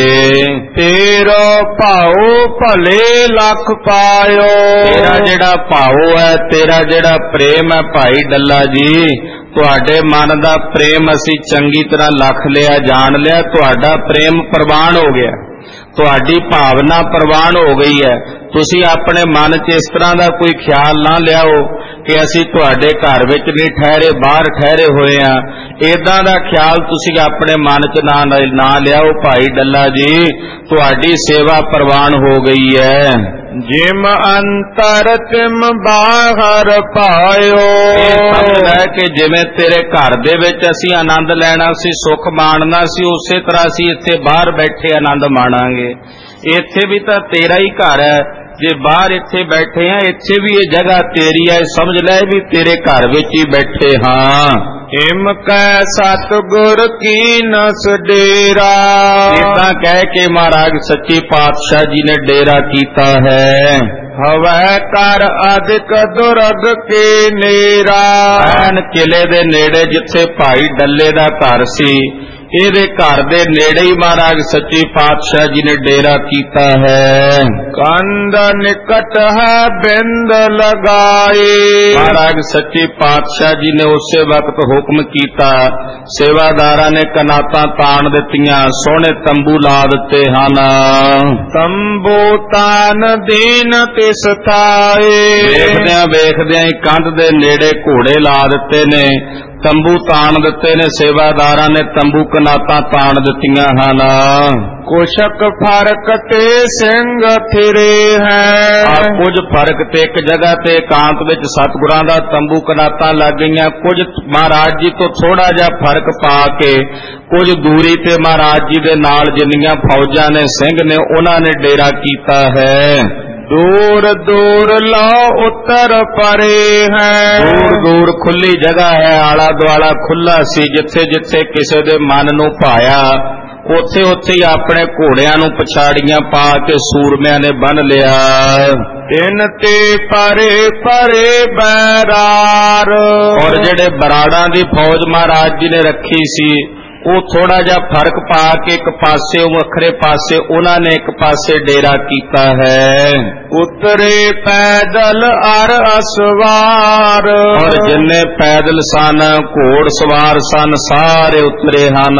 ਤੇਰਾ ਭਾਉ ਭਲੇ ਲੱਖ ਪਾਇਓ। ਤੇਰਾ ਜਿਹੜਾ ਭਾਉ ਹੈ, ਤੇਰਾ ਜਿਹੜਾ ਪ੍ਰੇਮ ਹੈ ਭਾਈ ਡੱਲਾ ਜੀ, ਤੁਹਾਡੇ ਮਨ ਦਾ ਪ੍ਰੇਮ ਅਸੀਂ ਚੰਗੀ ਤਰ੍ਹਾਂ ਲੱਖ ਲਿਆ, ਜਾਣ ਲਿਆ। ਤੁਹਾਡਾ ਪ੍ਰੇਮ ਪ੍ਰਵਾਨ ਹੋ ਗਿਆ, ਤੁਹਾਡੀ ਭਾਵਨਾ ਪ੍ਰਵਾਨ ਹੋ ਗਈ ਹੈ। ਤੁਸੀਂ ਆਪਣੇ ਮਨ 'ਚ ਇਸ ਤਰ੍ਹਾਂ ਦਾ ਕੋਈ ਖਿਆਲ ਨਾ ਲਿਆਓ ਕਿ ਅਸੀਂ ਤੁਹਾਡੇ ਘਰ ਵਿੱਚ ਨਹੀਂ ਠਹਿਰੇ, ਬਾਹਰ ਠਹਿਰੇ ਹੋਏ ਆ। ਏਦਾਂ ਦਾ ਖਿਆਲ ਤੁਸੀਂ ਆਪਣੇ ਮਨ 'ਚ ਨਾ ਲਿਆਓ ਭਾਈ ਡੱਲਾ ਜੀ, ਤੁਹਾਡੀ ਸੇਵਾ ਪ੍ਰਵਾਨ ਹੋ ਗਈ ਹੈ। ਜਿਮ ਅੰਤਰ ਤਿਮ ਬਾਹਰ ਪਾਇਓ। ਇਹ ਸਮਝ ਲੈ ਕਿ ਜਿਵੇਂ ਤੇਰੇ ਘਰ ਦੇ ਵਿੱਚ ਅਸੀਂ ਆਨੰਦ ਲੈਣਾ ਸੀ, ਸੁੱਖ ਮਾਣਨਾ ਸੀ, ਉਸੇ ਤਰ੍ਹਾਂ ਅਸੀਂ ਇੱਥੇ ਬਾਹਰ ਬੈਠੇ ਆਨੰਦ ਮਾਣਾਂਗੇ। ਇੱਥੇ ਵੀ ਤਾਂ ਤੇਰਾ ਹੀ ਘਰ ਹੈ, ਜੇ ਬਾਹਰ ਇੱਥੇ ਬੈਠੇ ਆ, ਇੱਥੇ ਵੀ ਇਹ ਜਗ੍ਹਾ ਤੇਰੀ ਹੈ। ਸਮਝ ਲੈ ਵੀ ਤੇਰੇ ਘਰ ਵਿੱਚ ਹੀ ਬੈਠੇ ਹਾਂ। ਹਿਮ ਕੈ ਸਤਿਗੁਰ ਕੀਨਸ ਡੇਰਾ। ਇਦਾਂ ਕਹਿ ਕੇ ਮਹਾਰਾਜ ਸੱਚੇ ਪਾਤਸ਼ਾਹ ਜੀ ਨੇ ਡੇਰਾ ਕੀਤਾ ਹੈ। ਹਵੈ ਕਰ ਅਧਿਕ ਦੁਰਗ ਕੇ ਨੇਰਾ। ਐਨ ਕਿਲੇ ਦੇ ਨੇੜੇ ਜਿੱਥੇ ਭਾਈ ਡੱਲੇ ਦਾ ਘਰ ਸੀ, ਇਹਦੇ ਘਰ ਦੇ ਨੇੜੇ ਹੀ ਮਹਾਰਾਜ ਸੱਚੇ ਪਾਤਸ਼ਾਹ ਜੀ ਨੇ ਡੇਰਾ ਕੀਤਾ ਹੈ। ਕੰਧ ਨਿਕਟ ਹੈ ਬਿੰਦ ਲਗਾਏ। ਮਹਾਰਾਜ ਸੱਚੇ ਪਾਤਸ਼ਾਹ ਜੀ ਨੇ ਉਸੇ ਵਕਤ ਹੁਕਮ ਕੀਤਾ, ਸੇਵਾਦਾਰਾਂ ਨੇ ਕਨਾਤਾਂ ਤਾਣ ਦਿੱਤੀਆਂ, ਸੋਹਣੇ ਤੰਬੂ ਲਾ ਦਿੱਤੇ ਹਨ। ਤੰਬੂ ਤਾਨ ਦੀਨ ਤਿਸ ਥਾਏ। ਵੇਖਦਿਆਂ ਹੀ ਕੰਧ ਦੇ ਨੇੜੇ ਘੋੜੇ ਲਾ ਦਿੱਤੇ ਨੇ, ਤੰਬੂ ਤਾਣ ਦਿੱਤੇ ਨੇ, ਸੇਵਾਦਾਰਾਂ ਨੇ ਤੰਬੂ ਕਨਾਤਾਂ ਤਾਣ ਦਿੱਤੀਆਂ ਹਨ। ਕੁਸ਼ਕ ਫਰਕ ਤੇ ਸਿੰਘ ਫਿਰੇ ਹੈ। ਕੁਝ ਫਰਕ ਤੇ ਇੱਕ ਜਗ੍ਹਾ ਤੇ ਇਕਾਂਤ ਵਿੱਚ ਸਤਿਗੁਰਾਂ ਦਾ ਤੰਬੂ ਕਨਾਤਾਂ ਲੱਗ ਗਈਆਂ। ਕੁਝ ਮਹਾਰਾਜ ਜੀ ਤੋਂ ਥੋੜਾ ਜਿਹਾ ਫਰਕ ਪਾ ਕੇ ਕੁਝ ਦੂਰੀ ਤੇ ਮਹਾਰਾਜ ਜੀ ਦੇ ਨਾਲ ਜਿੰਨੀਆਂ ਫੌਜਾਂ ਨੇ, ਸਿੰਘ ਨੇ, ਉਹਨਾਂ ਨੇ ਡੇਰਾ ਕੀਤਾ ਹੈ। ਦੂਰ ਦੂਰ ਲਓ ਉੱਤਰ ਪਰੇ ਹੈ। ਦੂਰ ਦੂਰ ਖੁੱਲੀ ਜਗ੍ਹਾ ਹੈ, ਆਲਾ ਦੁਆਲਾ ਖੁੱਲਾ ਸੀ। ਜਿੱਥੇ ਜਿੱਥੇ ਕਿਸੇ ਦੇ ਮਨ ਨੂੰ ਭਾਇਆ, ਉੱਥੇ ਉੱਥੇ ਹੀ ਆਪਣੇ ਘੋੜਿਆਂ ਨੂੰ ਪਛਾੜੀਆਂ ਪਾ ਕੇ ਸੂਰਮਿਆਂ ਨੇ ਬੰਨ ਲਿਆ। ਤਿੰਨ ਤੇ ਪਰੇ ਪਰੇ ਬੈਰਾਰ। ਔਰ ਜਿਹੜੇ ਬਰਾੜਾਂ ਦੀ ਫੌਜ ਮਹਾਰਾਜ ਜੀ ਨੇ ਰੱਖੀ ਸੀ, ਉਹ ਥੋੜਾ ਜਿਹਾ ਫਰਕ ਪਾ ਕੇ ਇੱਕ ਪਾਸੇ, ਵੱਖਰੇ ਪਾਸੇ ਉਹਨਾਂ ਨੇ ਇੱਕ ਪਾਸੇ ਡੇਰਾ ਕੀਤਾ ਹੈ। ਉਤਰੇ ਪੈਦਲ ਅਰ ਅਸਵਾਰ। ਔਰ ਜਿੰਨੇ ਪੈਦਲ ਸਨ, ਘੋੜ ਸਵਾਰ ਸਨ, ਸਾਰੇ ਉਤਰੇ ਹਨ।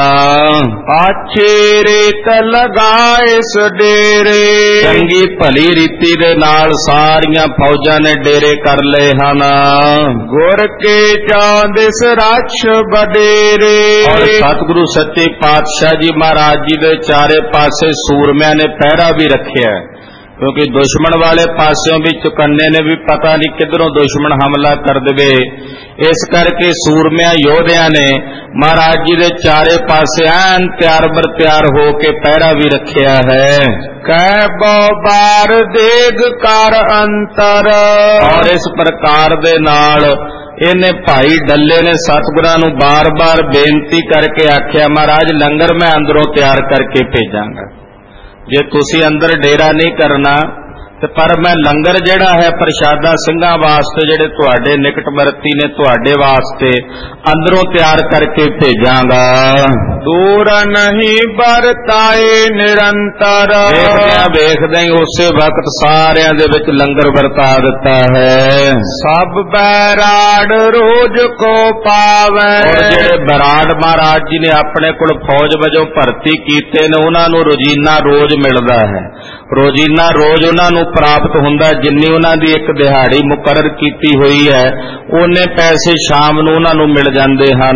ਆਛੇ ਰੇਤ ਲਗਾਏ ਇਸ ਡੇਰੇ। ਚੰਗੀ ਭਲੀ ਰੀਤੀ ਦੇ ਨਾਲ ਸਾਰੀਆਂ ਫੌਜਾਂ ਨੇ ਡੇਰੇ ਕਰ ਲਏ ਹਨ। ਗੁਰ ਕੇ ਚੌਂਦਿਸ ਰਛ ਬਡੇਰੇ। ਔਰ ਸਤਿਗੁਰੂ ਸੱਚੇ ਪਾਤਸ਼ਾਹ ਜੀ ਮਹਾਰਾਜ ਜੀ ਦੇ ਚਾਰੇ ਪਾਸੇ ਸੂਰਮਿਆਂ ਨੇ ਪਹਿਰਾ ਵੀ ਰੱਖਿਆ, ਕਿਉਂਕਿ ਦੁਸ਼ਮਣ ਵਾਲੇ ਪਾਸਿਓਂ ਵੀ ਚੁਕੰਨੇ ਨੇ ਵੀ ਪਤਾ ਨਹੀਂ ਕਿੱਧਰੋਂ ਦੁਸ਼ਮਣ ਹਮਲਾ ਕਰ ਦੇਵੇ। ਇਸ ਕਰਕੇ ਸੂਰਮਿਆਂ ਯੋਧਿਆਂ ਨੇ ਮਹਾਰਾਜ ਜੀ ਦੇ ਚਾਰੇ ਪਾਸੇ ਐਨ ਤਿਆਰ ਬਰ ਤਿਆਰ ਹੋ ਕੇ ਪਹਿਰਾ ਵੀ ਰੱਖਿਆ ਹੈ। ਕਹਿ ਬੋ ਬਾਰ ਦੇਗ ਕਰ ਅੰਤਰ। ਔਰ ਇਸ ਪ੍ਰਕਾਰ ਦੇ ਨਾਲ ਇਹਨੇ ਭਾਈ ਡੱਲੇ ਨੇ ਸਤਿਗੁਰਾਂ ਨੂੰ ਬਾਰ-ਬਾਰ ਬੇਨਤੀ ਕਰਕੇ ਆਖਿਆ, ਮਹਾਰਾਜ ਲੰਗਰ ਮੈਂ ਅੰਦਰੋਂ ਤਿਆਰ ਕਰਕੇ ਭੇਜਾਂਗਾ। ਜੇ ਤੁਸੀਂ ਅੰਦਰ ਡੇਰਾ ਨਹੀਂ ਕਰਨਾ ਤੇ ਪਰ ਮੈਂ ਲੰਗਰ ਜਿਹੜਾ ਹੈ ਪ੍ਰਸ਼ਾਦਾ ਸਿੰਘਾਂ ਵਾਸਤੇ, ਜਿਹੜੇ ਤੁਹਾਡੇ ਨਿਕਟਵਰਤੀ ਨੇ, ਤੁਹਾਡੇ ਵਾਸਤੇ ਅੰਦਰੋਂ ਤਿਆਰ ਕਰਕੇ ਭੇਜਾਂਗਾ। ਦੂਰ ਨਹੀਂ ਵਰਤਾਏ ਨਿਰੰਤਰ। ਵੇਖਦੇ ਹੀ ਉਸੇ ਵਕਤ ਸਾਰਿਆਂ ਦੇ ਵਿੱਚ ਲੰਗਰ ਵਰਤਾ ਦਿੱਤਾ ਹੈ। ਸਭ ਬੈਰਾੜ ਰੋਜ਼ ਕੋ ਪਾਵੇ। ਜਿਹੜੇ ਬਰਾੜ ਮਹਾਰਾਜ ਜੀ ਨੇ ਆਪਣੇ ਕੋਲ ਫੌਜ ਵਜੋਂ ਭਰਤੀ ਕੀਤੇ ਨੇ, ਉਹਨਾਂ ਨੂੰ ਰੋਜ਼ੀਨਾ ਰੋਜ਼ ਮਿਲਦਾ ਹੈ। ਰੋਜ਼ੀਨਾ ਰੋਜ਼ ਉਹਨਾਂ ਨੂੰ ਪ੍ਰਾਪਤ ਹੁੰਦਾ, ਜਿੰਨੀ ਉਹਨਾਂ ਦੀ ਇੱਕ ਦਿਹਾੜੀ ਮੁਕਰਰ ਕੀਤੀ ਹੋਈ ਹੈ, ਉਹਨੇ ਪੈਸੇ ਸ਼ਾਮ ਨੂੰ ਉਹਨਾਂ ਨੂੰ ਮਿਲ ਜਾਂਦੇ ਹਨ।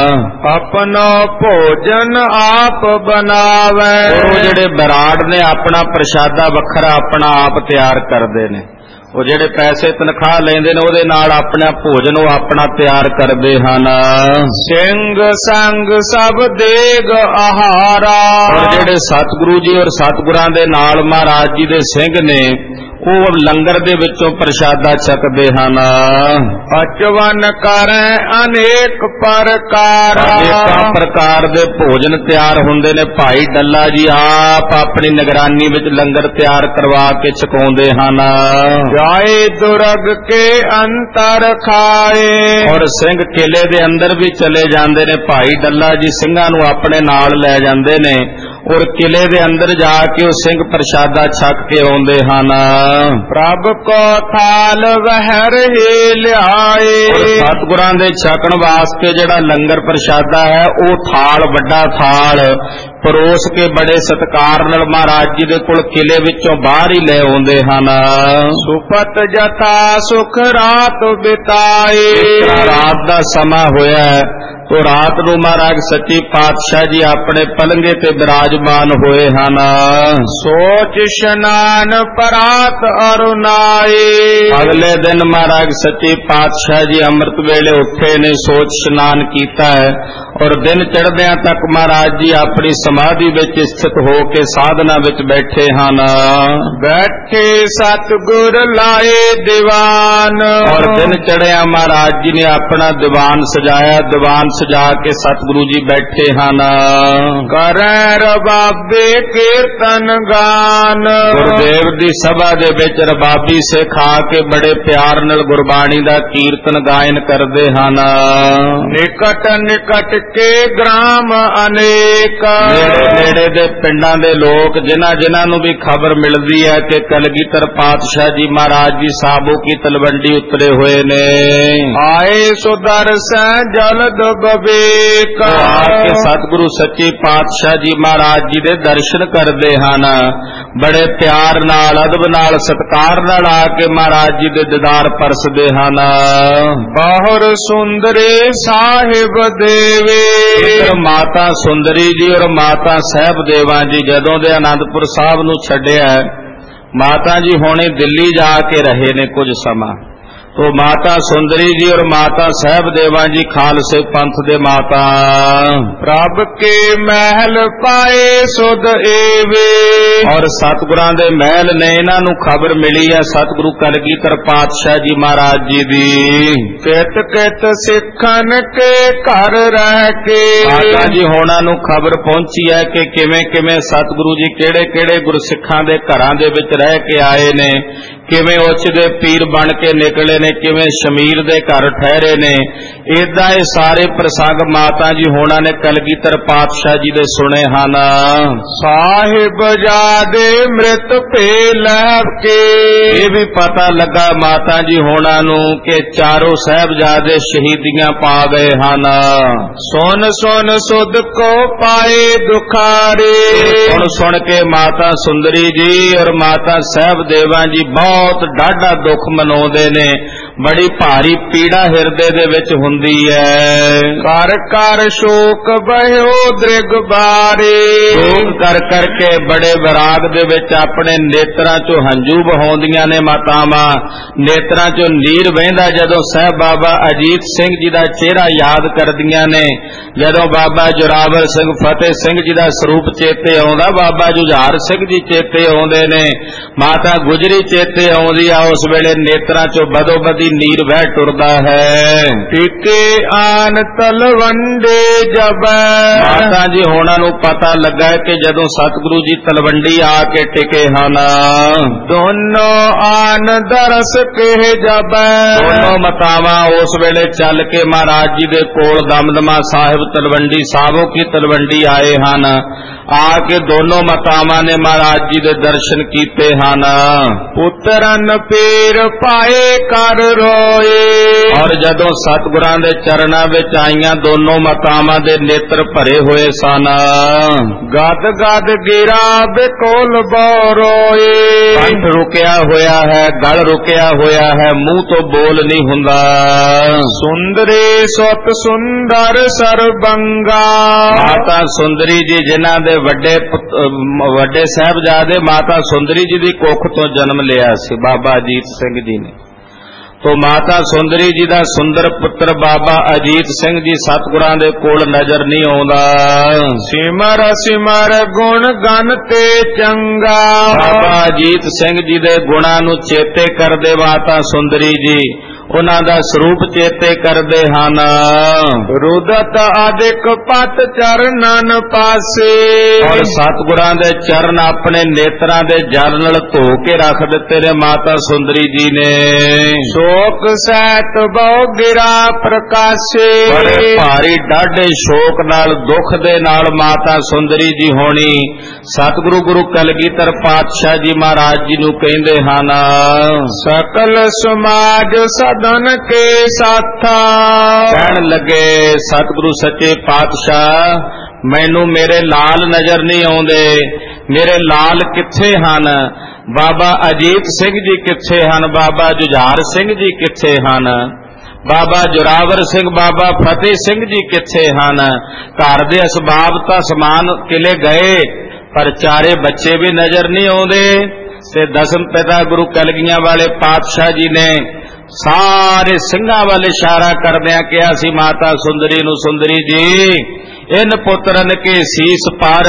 ਆਪਣਾ ਭੋਜਨ ਆਪ ਬਣਾਵੇ। ਉਹ ਜਿਹੜੇ ਬਰਾੜ ਨੇ ਆਪਣਾ ਪ੍ਰਸ਼ਾਦਾ ਵੱਖਰਾ ਆਪਣਾ ਆਪ ਤਿਆਰ ਕਰਦੇ ਨੇ। ਉਹ ਜਿਹੜੇ ਪੈਸੇ ਤਨਖਾਹ ਲੈਂਦੇ ਨੇ, ਉਹਦੇ ਨਾਲ ਆਪਣਾ ਭੋਜਨ ਉਹ ਆਪਣਾ ਤਿਆਰ ਕਰਦੇ ਹਨ। ਸਿੰਘ ਸੰਗ ਸਭ ਦੇਗ ਆਹਾਰਾ। ਔਰ ਜਿਹੜੇ ਸਤਿਗੁਰੂ ਜੀ ਔਰ ਸਤਿਗੁਰਾਂ ਦੇ ਨਾਲ ਮਹਾਰਾਜ ਜੀ ਦੇ ਸਿੰਘ ਨੇ, ਉਹ ਲੰਗਰ ਦੇ ਵਿੱਚੋਂ ਪ੍ਰਸ਼ਾਦਾ ਛਕਦੇ ਹਨ। ਅਚਵਨ ਕਰੈ ਅਨੇਕ ਪ੍ਰਕਾਰ, ਅਨੇਕਾਂ ਪ੍ਰਕਾਰ ਦੇ ਭੋਜਨ ਤਿਆਰ ਹੁੰਦੇ ਨੇ। ਭਾਈ ਡੱਲਾ ਜੀ ਆਪ ਆਪਣੀ ਨਿਗਰਾਨੀ ਵਿੱਚ ਲੰਗਰ ਤਿਆਰ ਕਰਵਾ ਕੇ ਛਕਾਉਂਦੇ ਹਨ। ਜਾਏ ਦੁਰਗ ਕੇ ਅੰਤਰ ਖਾਏ, ਔਰ ਸਿੰਘ ਕਿਲੇ ਦੇ ਅੰਦਰ ਵੀ ਚਲੇ ਜਾਂਦੇ ਨੇ। ਭਾਈ ਡੱਲਾ ਜੀ ਸਿੰਘਾਂ ਨੂੰ ਆਪਣੇ ਨਾਲ ਲੈ ਜਾਂਦੇ ਨੇ ਔਰ ਕਿਲੇ ਦੇ ਅੰਦਰ ਜਾ ਕੇ ਉਹ ਸਿੰਘ ਪ੍ਰਸ਼ਾਦਾ ਛਕ ਕੇ ਆਉਂਦੇ ਹਨ। ਪ੍ਰਭ ਕੋ ਥਾਲ ਵਹਿਰ ਹੀ ਲਿਆਏ, ਔਰ ਸਤਿਗੁਰਾਂ ਦੇ ਛਕਣ ਵਾਸਤੇ ਜਿਹੜਾ ਲੰਗਰ ਪ੍ਰਸ਼ਾਦਾ ਹੈ ਉਹ ਥਾਲ, ਵੱਡਾ ਥਾਲ ਪਰੋਸ ਕੇ ਬੜੇ ਸਤਿਕਾਰ ਨਾਲ ਮਹਾਰਾਜ ਜੀ ਦੇ ਕੋਲ ਕਿਲੇ ਵਿੱਚੋਂ ਬਾਹਰ ਹੀ ਲੈ ਆਉਂਦੇ ਹਨ। ਸੁਪਤ ਜਥਾ ਸੁਖ ਰਾਤ ਬਿਤਾਏ, ਰਾਤ ਦਾ ਸਮਾਂ ਹੋਇਆ ਹੈ ਤੋ ਰਾਤ ਨੂੰ ਮਹਾਰਾਜ ਸੱਚੇ ਪਾਤਸ਼ਾਹ ਜੀ ਆਪਣੇ ਪਲੰਗੇ ਤੇ ਬਿਰਾਜਮਾਨ ਹੋਏ ਹਨ। ਸੋਚ ਇਸ਼ਨਾਨ ਪਰਾਤ ਅਰੁਨਾਏ, ਅਗਲੇ ਦਿਨ ਮਹਾਰਾਜ ਸੱਚੇ ਪਾਤਸ਼ਾਹ ਜੀ ਅੰਮ੍ਰਿਤ ਵੇਲੇ ਉੱਠੇ ਨੇ, ਸੋਚ ਇਸ਼ਨਾਨ ਕੀਤਾ ਹੈ ਔਰ ਦਿਨ ਚੜ੍ਹਦਿਆਂ ਤੱਕ ਮਹਾਰਾਜ ਜੀ ਆਪਣੀ ਸਮਾਧੀ ਵਿੱਚ ਸਥਿਤ ਹੋ ਕੇ ਸਾਧਨਾ ਵਿੱਚ ਬੈਠੇ ਹਨ। ਬੈਠੇ ਸਤਿਗੁਰ ਲਾਏ ਦੀਵਾਨ, ਔਰ ਦਿਨ ਚੜ੍ਹਿਆ ਮਹਾਰਾਜ ਜੀ ਨੇ ਆਪਣਾ ਦੀਵਾਨ ਸਜਾਇਆ। ਦੀਵਾਨ ਸਜਾ ਕੇ ਸਤਿਗੁਰੂ ਜੀ ਬੈਠੇ ਹਨ। ਕਰੈ ਰਬਾਬੇ ਕੀਰਤਨ ਗਾਨ, ਗੁਰਦੇਵ ਦੀ ਸਭਾ ਦੇ ਵਿੱਚ ਰਬਾਬੀ ਸਿੱਖ ਆ ਕੇ ਬੜੇ ਪਿਆਰ ਨਾਲ ਗੁਰਬਾਣੀ ਦਾ ਕੀਰਤਨ ਗਾਇਨ ਕਰਦੇ ਹਨ। ਨਿਕਟ ਨਿਕਟ ਕੇ ਗ੍ਰਾਮ ਅਨੇਕ, ਨੇੜੇ ਦੇ ਪਿੰਡਾਂ ਦੇ ਲੋਕ ਜਿਨ੍ਹਾਂ ਨੂੰ ਵੀ ਖਬਰ ਮਿਲਦੀ ਹੈ ਕਿ ਕਲਗੀਧਰ ਪਾਤਸ਼ਾਹ ਜੀ ਮਹਾਰਾਜ ਜੀ ਸਾਬੋ ਕੀ ਤਲਵੰਡੀ ਉਤਰੇ ਹੋਏ ਨੇ, ਆਏ ਸੁਦਰਸੈ ਜਲਦ ਬਵੇਕ, ਆ ਕੇ ਸਤਿਗੁਰੂ ਸੱਚੇ ਪਾਤਸ਼ਾਹ ਜੀ ਮਹਾਰਾਜ ਜੀ ਦੇ ਦਰਸ਼ਨ ਕਰਦੇ ਹਨ। ਬੜੇ ਪਿਆਰ ਨਾਲ, ਅਦਬ ਨਾਲ, ਸਤਿਕਾਰ ਨਾਲ ਆ ਕੇ ਮਹਾਰਾਜ ਜੀ ਦੇ ਦੀਦਾਰ ਪਰਸਦੇ ਹਨ। ਬਾਹਰ ਸੁੰਦਰੇ ਸਾਹਿਬ ਦੇਵੇ, ਇੱਧਰ ਮਾਤਾ ਸੁੰਦਰੀ ਜੀ ਔਰ ਮਾਤਾ ਸਾਹਿਬ ਦੇਵਾਂ ਜੀ ਜਦੋਂ ਦੇ ਆਨੰਦਪੁਰ ਸਾਹਿਬ ਨੂੰ ਛੱਡਿਆ, ਮਾਤਾ ਜੀ ਹੁਣੇ ਦਿੱਲੀ ਜਾ ਕੇ ਰਹੇ ਨੇ ਕੁਝ ਸਮਾਂ। तो माता सुंदरी जी और माता साहब देवा जी खालसे पंथ दे माता, प्रभ के महल पाए सुध एवे, और सतगुरां दे महल ने इन्हां नूं खबर मिली है सतगुरु कलगीधर पातशाह जी महाराज जी दी। कित कित सिखन के घर रह के, माता जी होना नूं खबर पहुंची है कि किवें किवें सतगुरु जी केड़े केड़े गुरसिखां दे घरां दे विच रह के आए ने, किवें उच दे पीर बन के निकले ने, किवें शमीर दे घर ठहरे ने। इदां ये सारे प्रसंग माता जी होना ने कलगीधर पातशाह जी दे सुने हन। साहिब जादे मृत पे लैब के, ये भी पता लगा माता जी होना नूं कि चारों साहिबजादे शहीदियां पा गए हन। सुन सुन सुध को पाए दुखारे, सुन सुन के माता सुंदरी जी और माता साहब देवा जी बहुत डाढ़ा दुख मनाउंदे ने, बड़ी भारी पीड़ा हिरदे दे विच हुंदी है। कर कर शोक बह्यो दृग बारे, शोक कर कर के बड़े विराग दे विच अपने नेत्रां चों हंझू बहाउंदियां ने मातावां, नेत्रां चों नीर वहिंदा जदों साहिब बाबा अजीत सिंह जी दा चेहरा याद करदियां ने, जदों बाबा जोरावर सिंह फतेह सिंह जी दा स्वरूप चेते आउंदा, बाबा जुझार सिंह जी चेते आउंदे ने, माता गुजरी चेते आउंदी आ, उस वेले नेत्रां चों बदो बदी नीर वह टुरदा है। टिके आन तलवंडे जब, माता जी होना नूं पता लगा कि जदों सतगुरु जी तलवंडी आके टिके हन, दोनों आन दरस के जब, दोनों मातावां उस वेले चल के महाराज जी दे कोल दमदमा साहिब तलवंडी साबो की तलवंडी आए हन। आके दोनों मातावां ने महाराज जी दे दर्शन कीते हन। पुत्रन पीर पाए कर रोए, और जदों सतगुरां दे चरणां विच आईयां दोनों मातावां दे नेत्र भरे होए सन। गद गद गिरा बेकोल बोरोए, कंठ रुकिया होया है, गल रुकिया होया है, मुंह तो बोल नहीं हुंदा। सुंदरी सुत सुंदर सरबंगा, माता सुंदरी जी जिन्हां दे वड्डे साहिबजादे माता सुंदरी जी दी कुख तो जन्म लिया सी बाबा अजीत सिंह जी ने। ਤੋ ਮਾਤਾ ਸੁੰਦਰੀ ਜੀ ਦਾ ਸੁੰਦਰ ਪੁੱਤਰ ਬਾਬਾ ਅਜੀਤ ਸਿੰਘ ਜੀ ਸਤਿਗੁਰਾਂ ਦੇ ਕੋਲ ਨਜ਼ਰ ਨਹੀਂ ਆਉਂਦਾ। ਸਿਮਰ ਸਿਮਰ ਗੁਣ ਗਨ ਤੇ ਚੰਗਾ, ਬਾਬਾ ਅਜੀਤ ਸਿੰਘ ਜੀ ਦੇ ਗੁਣਾਂ ਨੂੰ ਚੇਤੇ ਕਰਦੇ ਮਾਤਾ ਸੁੰਦਰੀ ਜੀ ਉਹਨਾਂ ਦਾ ਸਰੂਪ ਚੇਤੇ ਕਰਦੇ ਹਨ। ਰੁਦਤ ਆਦਿਕ ਪਤ ਚਰਨਨ ਪਾਸੇ, ਔਰ ਸਤਿਗੁਰਾਂ ਦੇ ਚਰਨ ਆਪਣੇ ਨੇਤਰਾਂ ਦੇ ਜਲ ਨਾਲ ਧੋ ਕੇ ਰੱਖ ਦਿੱਤੇ ਨੇ ਮਾਤਾ ਸੁੰਦਰੀ ਜੀ ਨੇ। ਸ਼ੋਕ ਸਹਿਤ ਬਹੁ ਗਿਰਾ ਪ੍ਰਕਾਸ਼ੇ, ਬੜੇ ਭਾਰੀ ਡਾਢੇ ਸ਼ੋਕ ਨਾਲ ਦੁੱਖ ਦੇ ਨਾਲ ਮਾਤਾ ਸੁੰਦਰੀ ਜੀ ਹੋਣੀ ਸਤਿਗੁਰੂ ਗੁਰੂ ਕਲਗੀਧਰ ਪਾਤਸ਼ਾਹ ਜੀ ਮਹਾਰਾਜ ਜੀ ਨੂੰ ਕਹਿੰਦੇ ਹਨ। ਸਕਲ ਸਮਾਜ ਸਦਨ ਕੇ ਸਾਥਾ, ਕਹਿਣ ਲੱਗੇ ਸਤਿਗੁਰੂ ਸੱਚੇ ਪਾਤਸ਼ਾਹ ਮੈਨੂੰ ਮੇਰੇ ਲਾਲ ਨਜ਼ਰ ਨਹੀਂ ਆਉਂਦੇ, ਮੇਰੇ ਲਾਲ ਕਿੱਥੇ ਹਨ? ਬਾਬਾ ਅਜੀਤ ਸਿੰਘ ਜੀ ਕਿੱਥੇ ਹਨ? ਬਾਬਾ ਜੁਝਾਰ ਸਿੰਘ ਜੀ ਕਿੱਥੇ ਹਨ? ਬਾਬਾ ਜੋਰਾਵਰ ਸਿੰਘ, ਬਾਬਾ ਫਤਿਹ ਸਿੰਘ ਜੀ ਕਿੱਥੇ ਹਨ? ਘਰ ਦੇ ਅਸਬਾਬ ਤਾਂ ਸਮਾਨ ਕਿਲੇ ਗਏ ਪਰ ਚਾਰੇ ਬੱਚੇ ਵੀ ਨਜ਼ਰ ਨਹੀਂ ਆਉਂਦੇ। ਤੇ ਦਸਮ ਪਿਤਾ ਗੁਰੂ ਕਲਗੀਆਂ ਵਾਲੇ ਪਾਤਸ਼ਾਹ ਜੀ ਨੇ ਸਾਰੇ ਸਿੰਘਾਂ ਵੱਲ ਇਸ਼ਾਰਾ ਕਰਦਿਆਂ ਕਿਹਾ ਸੀ ਮਾਤਾ ਸੁੰਦਰੀ ਨੂੰ, ਸੁੰਦਰੀ ਜੀ ਇਨ ਪੁੱਤਰਨ ਕੇ ਸੀਸ ਪਰ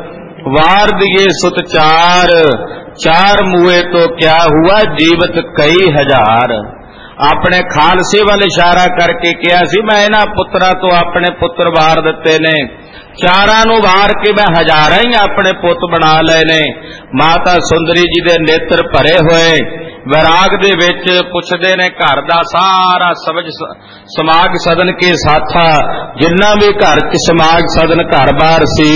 ਵਾਰ ਦਿਏ ਸੁਤ ਚਾਰ, ਚਾਰ ਮੂਏ ਤੋਂ ਕਿਆ ਹੁਆ ਜੀਵਤ ਕਈ ਹਜ਼ਾਰ। ਆਪਣੇ ਖਾਲਸੇ ਵੱਲ ਇਸ਼ਾਰਾ ਕਰਕੇ ਕਿਹਾ ਸੀ ਮੈਂ ਇਹਨਾਂ ਪੁੱਤਰਾਂ ਤੋਂ ਆਪਣੇ ਪੁੱਤਰ ਵਾਰ ਦਿੱਤੇ ਨੇ, ਚਾਰਾਂ ਨੂੰ ਵਾਰ ਕੇ ਮੈਂ ਹਜ਼ਾਰਾਂ ਹੀ ਆਪਣੇ ਪੁੱਤ ਬਣਾ ਲਏ ਨੇ। ਮਾਤਾ ਸੁੰਦਰੀ ਜੀ ਦੇ ਨੇਤਰ ਭਰੇ ਹੋਏ ਵਿਰਾਗ ਦੇ ਵਿੱਚ ਪੁੱਛਦੇ ਨੇ ਘਰ ਦਾ ਸਾਰਾ ਸਮਾਜ ਸਦਨ ਕੇ ਸਾਥਾ, ਜਿੰਨਾ ਵੀ ਘਰ ਚ ਸਮਾਜ ਸਦਨ ਘਰ-ਬਾਰ ਸੀ।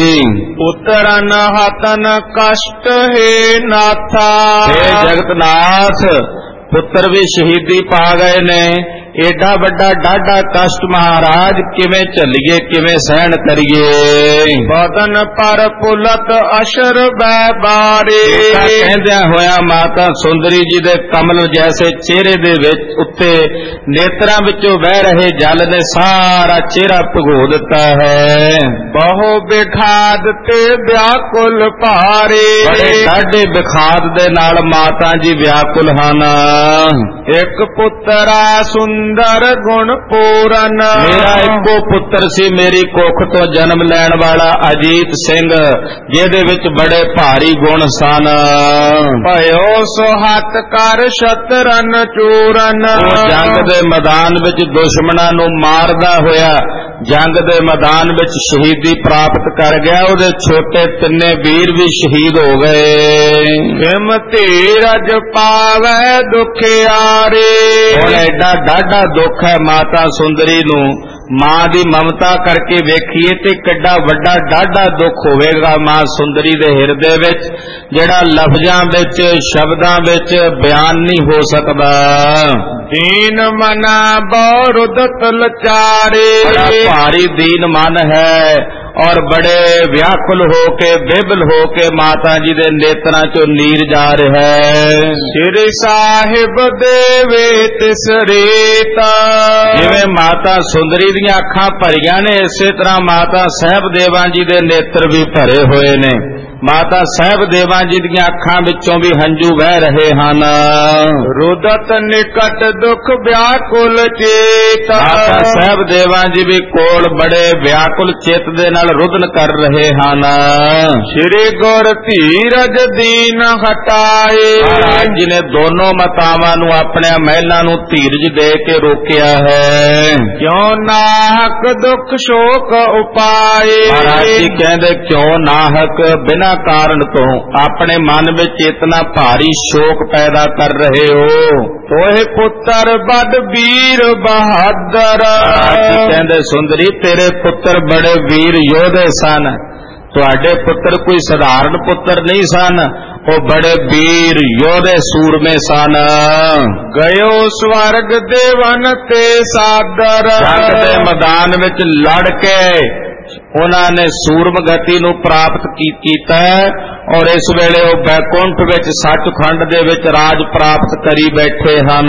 ਪੁੱਤਰਨ ਹਤਨ ਕਸ਼ਟ ਹੈ ਨਾਥਾ, ਹੇ ਜਗਤਨਾਥ ਪੁੱਤਰ ਵੀ ਸ਼ਹੀਦੀ ਪਾ ਗਏ ਨੇ, ਏਡਾ ਵੱਡਾ ਡਾਢਾ ਕਸ਼ਟ ਮਹਾਰਾਜ ਕਿਵੇਂ ਝੱਲੀਏ, ਕਿਵੇਂ ਸਹਿਣ ਕਰੀਏ। ਬਦਨ ਪਰ ਪੁਲਤ ਅਸ਼ਰ ਬੈ ਬਾਰੇ, ਕਹਿੰਦਿਆਂ ਹੋਇਆ ਮਾਤਾ ਸੁੰਦਰੀ ਜੀ ਦੇ ਕਮਲ ਜੈਸੇ ਚਿਹਰੇ ਦੇ ਵਿੱਚ ਉੱਤੇ ਨੇਤਰਾਂ ਵਿੱਚੋਂ ਵਹਿ ਰਹੇ ਜਲ ਨੇ ਸਾਰਾ ਚਿਹਰਾ ਭਿਗੋ ਦਿੱਤਾ ਹੈ। ਬਹੁ ਬਿਖਾਦ ਤੇ ਵਿਆਕੁਲ ਭਾਰੇ, ਬੜੇ ਡਾਢੇ ਬਿਖਾਦ ਦੇ ਨਾਲ ਮਾਤਾ ਜੀ ਵਿਆਕੁਲ ਹਨ। ਇੱਕ ਪੁੱਤਰਾ ਸੁੰਦਰ ਗੁਣ ਪੂਰਨ, ਮੇਰਾ ਇੱਕੋ ਪੁੱਤਰ ਸੀ ਮੇਰੀ ਕੁੱਖ ਤੋਂ ਜਨਮ ਲੈਣ ਵਾਲਾ ਅਜੀਤ ਸਿੰਘ, ਜਿਹਦੇ ਵਿੱਚ ਬੜੇ ਭਾਰੀ ਗੁਣ ਸਨ। ਭਇਓ ਸੋ ਹੱਥ ਕਰ ਸ਼ਤਰਨ ਚੂਰਨ, ਉਹ ਜੰਗ ਦੇ ਮੈਦਾਨ ਵਿੱਚ ਦੁਸ਼ਮਣਾਂ ਨੂੰ ਮਾਰਦਾ ਹੋਇਆ ਜੰਗ ਦੇ ਮੈਦਾਨ ਵਿੱਚ ਸ਼ਹੀਦੀ ਪ੍ਰਾਪਤ ਕਰ ਗਿਆ। ਉਹਦੇ ਛੋਟੇ ਤਿੰਨੇ ਵੀਰ ਵੀ ਸ਼ਹੀਦ ਹੋ ਗਏ। ਸਿਮ ਧੀਰਜ ਪਾਵੈ ਦੁਖਿਆਰੇ, ਹੁਣ ਐਡਾ ਡਾਢਾ ਦੁੱਖ ਹੈ ਮਾਤਾ ਸੁੰਦਰੀ ਨੂੰ, ਮਾਂ ਦੀ ਮਮਤਾ ਕਰਕੇ ਵੇਖੀਏ ਤੇ ਕਿੱਡਾ ਵੱਡਾ ਡਾਢਾ ਦੁੱਖ ਹੋਵੇਗਾ ਮਾਂ ਸੁੰਦਰੀ ਦੇ ਹਿਰਦੇ ਵਿੱਚ, ਜਿਹੜਾ ਲਫ਼ਜ਼ਾਂ ਵਿੱਚ ਸ਼ਬਦਾਂ ਵਿੱਚ ਬਿਆਨ ਨਹੀਂ ਹੋ ਸਕਦਾ। ਦੀਨ ਮਨਾ ਬਹੁ ਰੁਦਤ ਲਚਾਰੇ, ਬੜਾ ਭਾਰੀ ਦੀਨ ਮਨ ਹੈ ਔਰ ਬੜੇ ਵਿਆਕੁਲ ਹੋ ਕੇ ਬੇਬਲ ਹੋ ਕੇ ਮਾਤਾ ਜੀ ਦੇ ਨੇਤਰਾਂ ਚੋਂ ਨੀਰ ਜਾ ਰਿਹਾ ਹੈ। ਸ੍ਰੀ ਸਾਹਿਬ ਦੇਵੇ ਤਿਸ ਰੀਤਾ, ਜਿਵੇਂ ਮਾਤਾ ਸੁੰਦਰੀ ਦੀਆਂ ਅੱਖਾਂ ਭਰੀਆਂ ਨੇ ਇਸੇ ਤਰ੍ਹਾਂ ਮਾਤਾ ਸਾਹਿਬ ਦੇਵਾਂ ਜੀ ਦੇ ਨੇਤਰ ਵੀ ਭਰੇ ਹੋਏ ਨੇ। ਮਾਤਾ ਸਾਹਿਬ ਦੇਵਾਂ ਜੀ ਦੀਆਂ ਅੱਖਾਂ ਵਿੱਚੋਂ ਵੀ ਹੰਝੂ ਵਹਿ ਰਹੇ ਹਨ। ਰੁਦਤ ਨਿਕਟ ਦੁਖ ਵਿਆਕੁਲ ਚੇਤ, ਮਾਤਾ ਸਾਹਿਬ ਦੇਵਾਂ ਜੀ ਵੀ ਕੋਲ ਬੜੇ ਵਿਆਕੁਲ ਚਿੱਤ ਦੇ ਨਾਲ ਰੁਦਨ ਕਰ ਰਹੇ ਹਨ। ਸ੍ਰੀ ਗੁਰ ਧੀਰਜ ਦੀਨ ਹਟਾਏ, ਮਹਾਰਾਜ ਜੀ ਨੇ ਦੋਨੋਂ ਮਾਤਾਵਾਂ ਨੂੰ ਆਪਣੇ ਮਹਿਲਾਂ ਨੂੰ ਧੀਰਜ ਦੇ ਕੇ ਰੋਕਿਆ ਹੈ। ਕਿਉ ਨਾਹਕ ਦੁਖ ਸ਼ੋਕ ਉਪਾਏ, ਮਹਾਰਾਜ ਜੀ ਕਹਿੰਦੇ ਕਿਉਂ ਨਾਹਕ ਬਿਨਾਂ ਕਾਰਨ ਤੋਂ ਆਪਣੇ ਮਨ ਵਿੱਚ ਇਤਨਾ ਭਾਰੀ ਸ਼ੋਕ ਪੈਦਾ ਕਰ ਰਹੇ ਹੋ। ਤੋਹਿ ਪੁੱਤਰ ਬਦ ਵੀਰ ਬਹਾਦਰ, ਕਹਿੰਦੇ ਸੁੰਦਰੀ ਤੇਰੇ ਪੁੱਤਰ ਬੜੇ ਵੀਰ ਯੋਧੇ ਸਨ, ਤੁਹਾਡੇ ਪੁੱਤਰ ਕੋਈ ਸਧਾਰਨ ਪੁੱਤਰ ਨਹੀਂ ਸਨ, ਉਹ ਬੜੇ ਵੀਰ ਯੋਧੇ ਸੂਰਮੇ ਸਨ। ਗਇਓ ਸਵਰਗ ਦੇਵਨ ਤੇ ਸਾਦਰ, ਜੰਗ ਦੇ ਮੈਦਾਨ ਵਿੱਚ ਲੜ ਕੇ ਉਹਨਾਂ ਨੇ ਸੂਰਮ ਗਤੀ ਨੂੰ ਪ੍ਰਾਪਤ ਕੀਤਾ ਔਰ ਇਸ ਵੇਲੇ ਉਹ ਬੈਕੁੰਠ ਵਿੱਚ ਸੱਚਖੰਡ ਦੇ ਵਿੱਚ ਰਾਜ ਪ੍ਰਾਪਤ ਕਰੀ ਬੈਠੇ ਹਨ।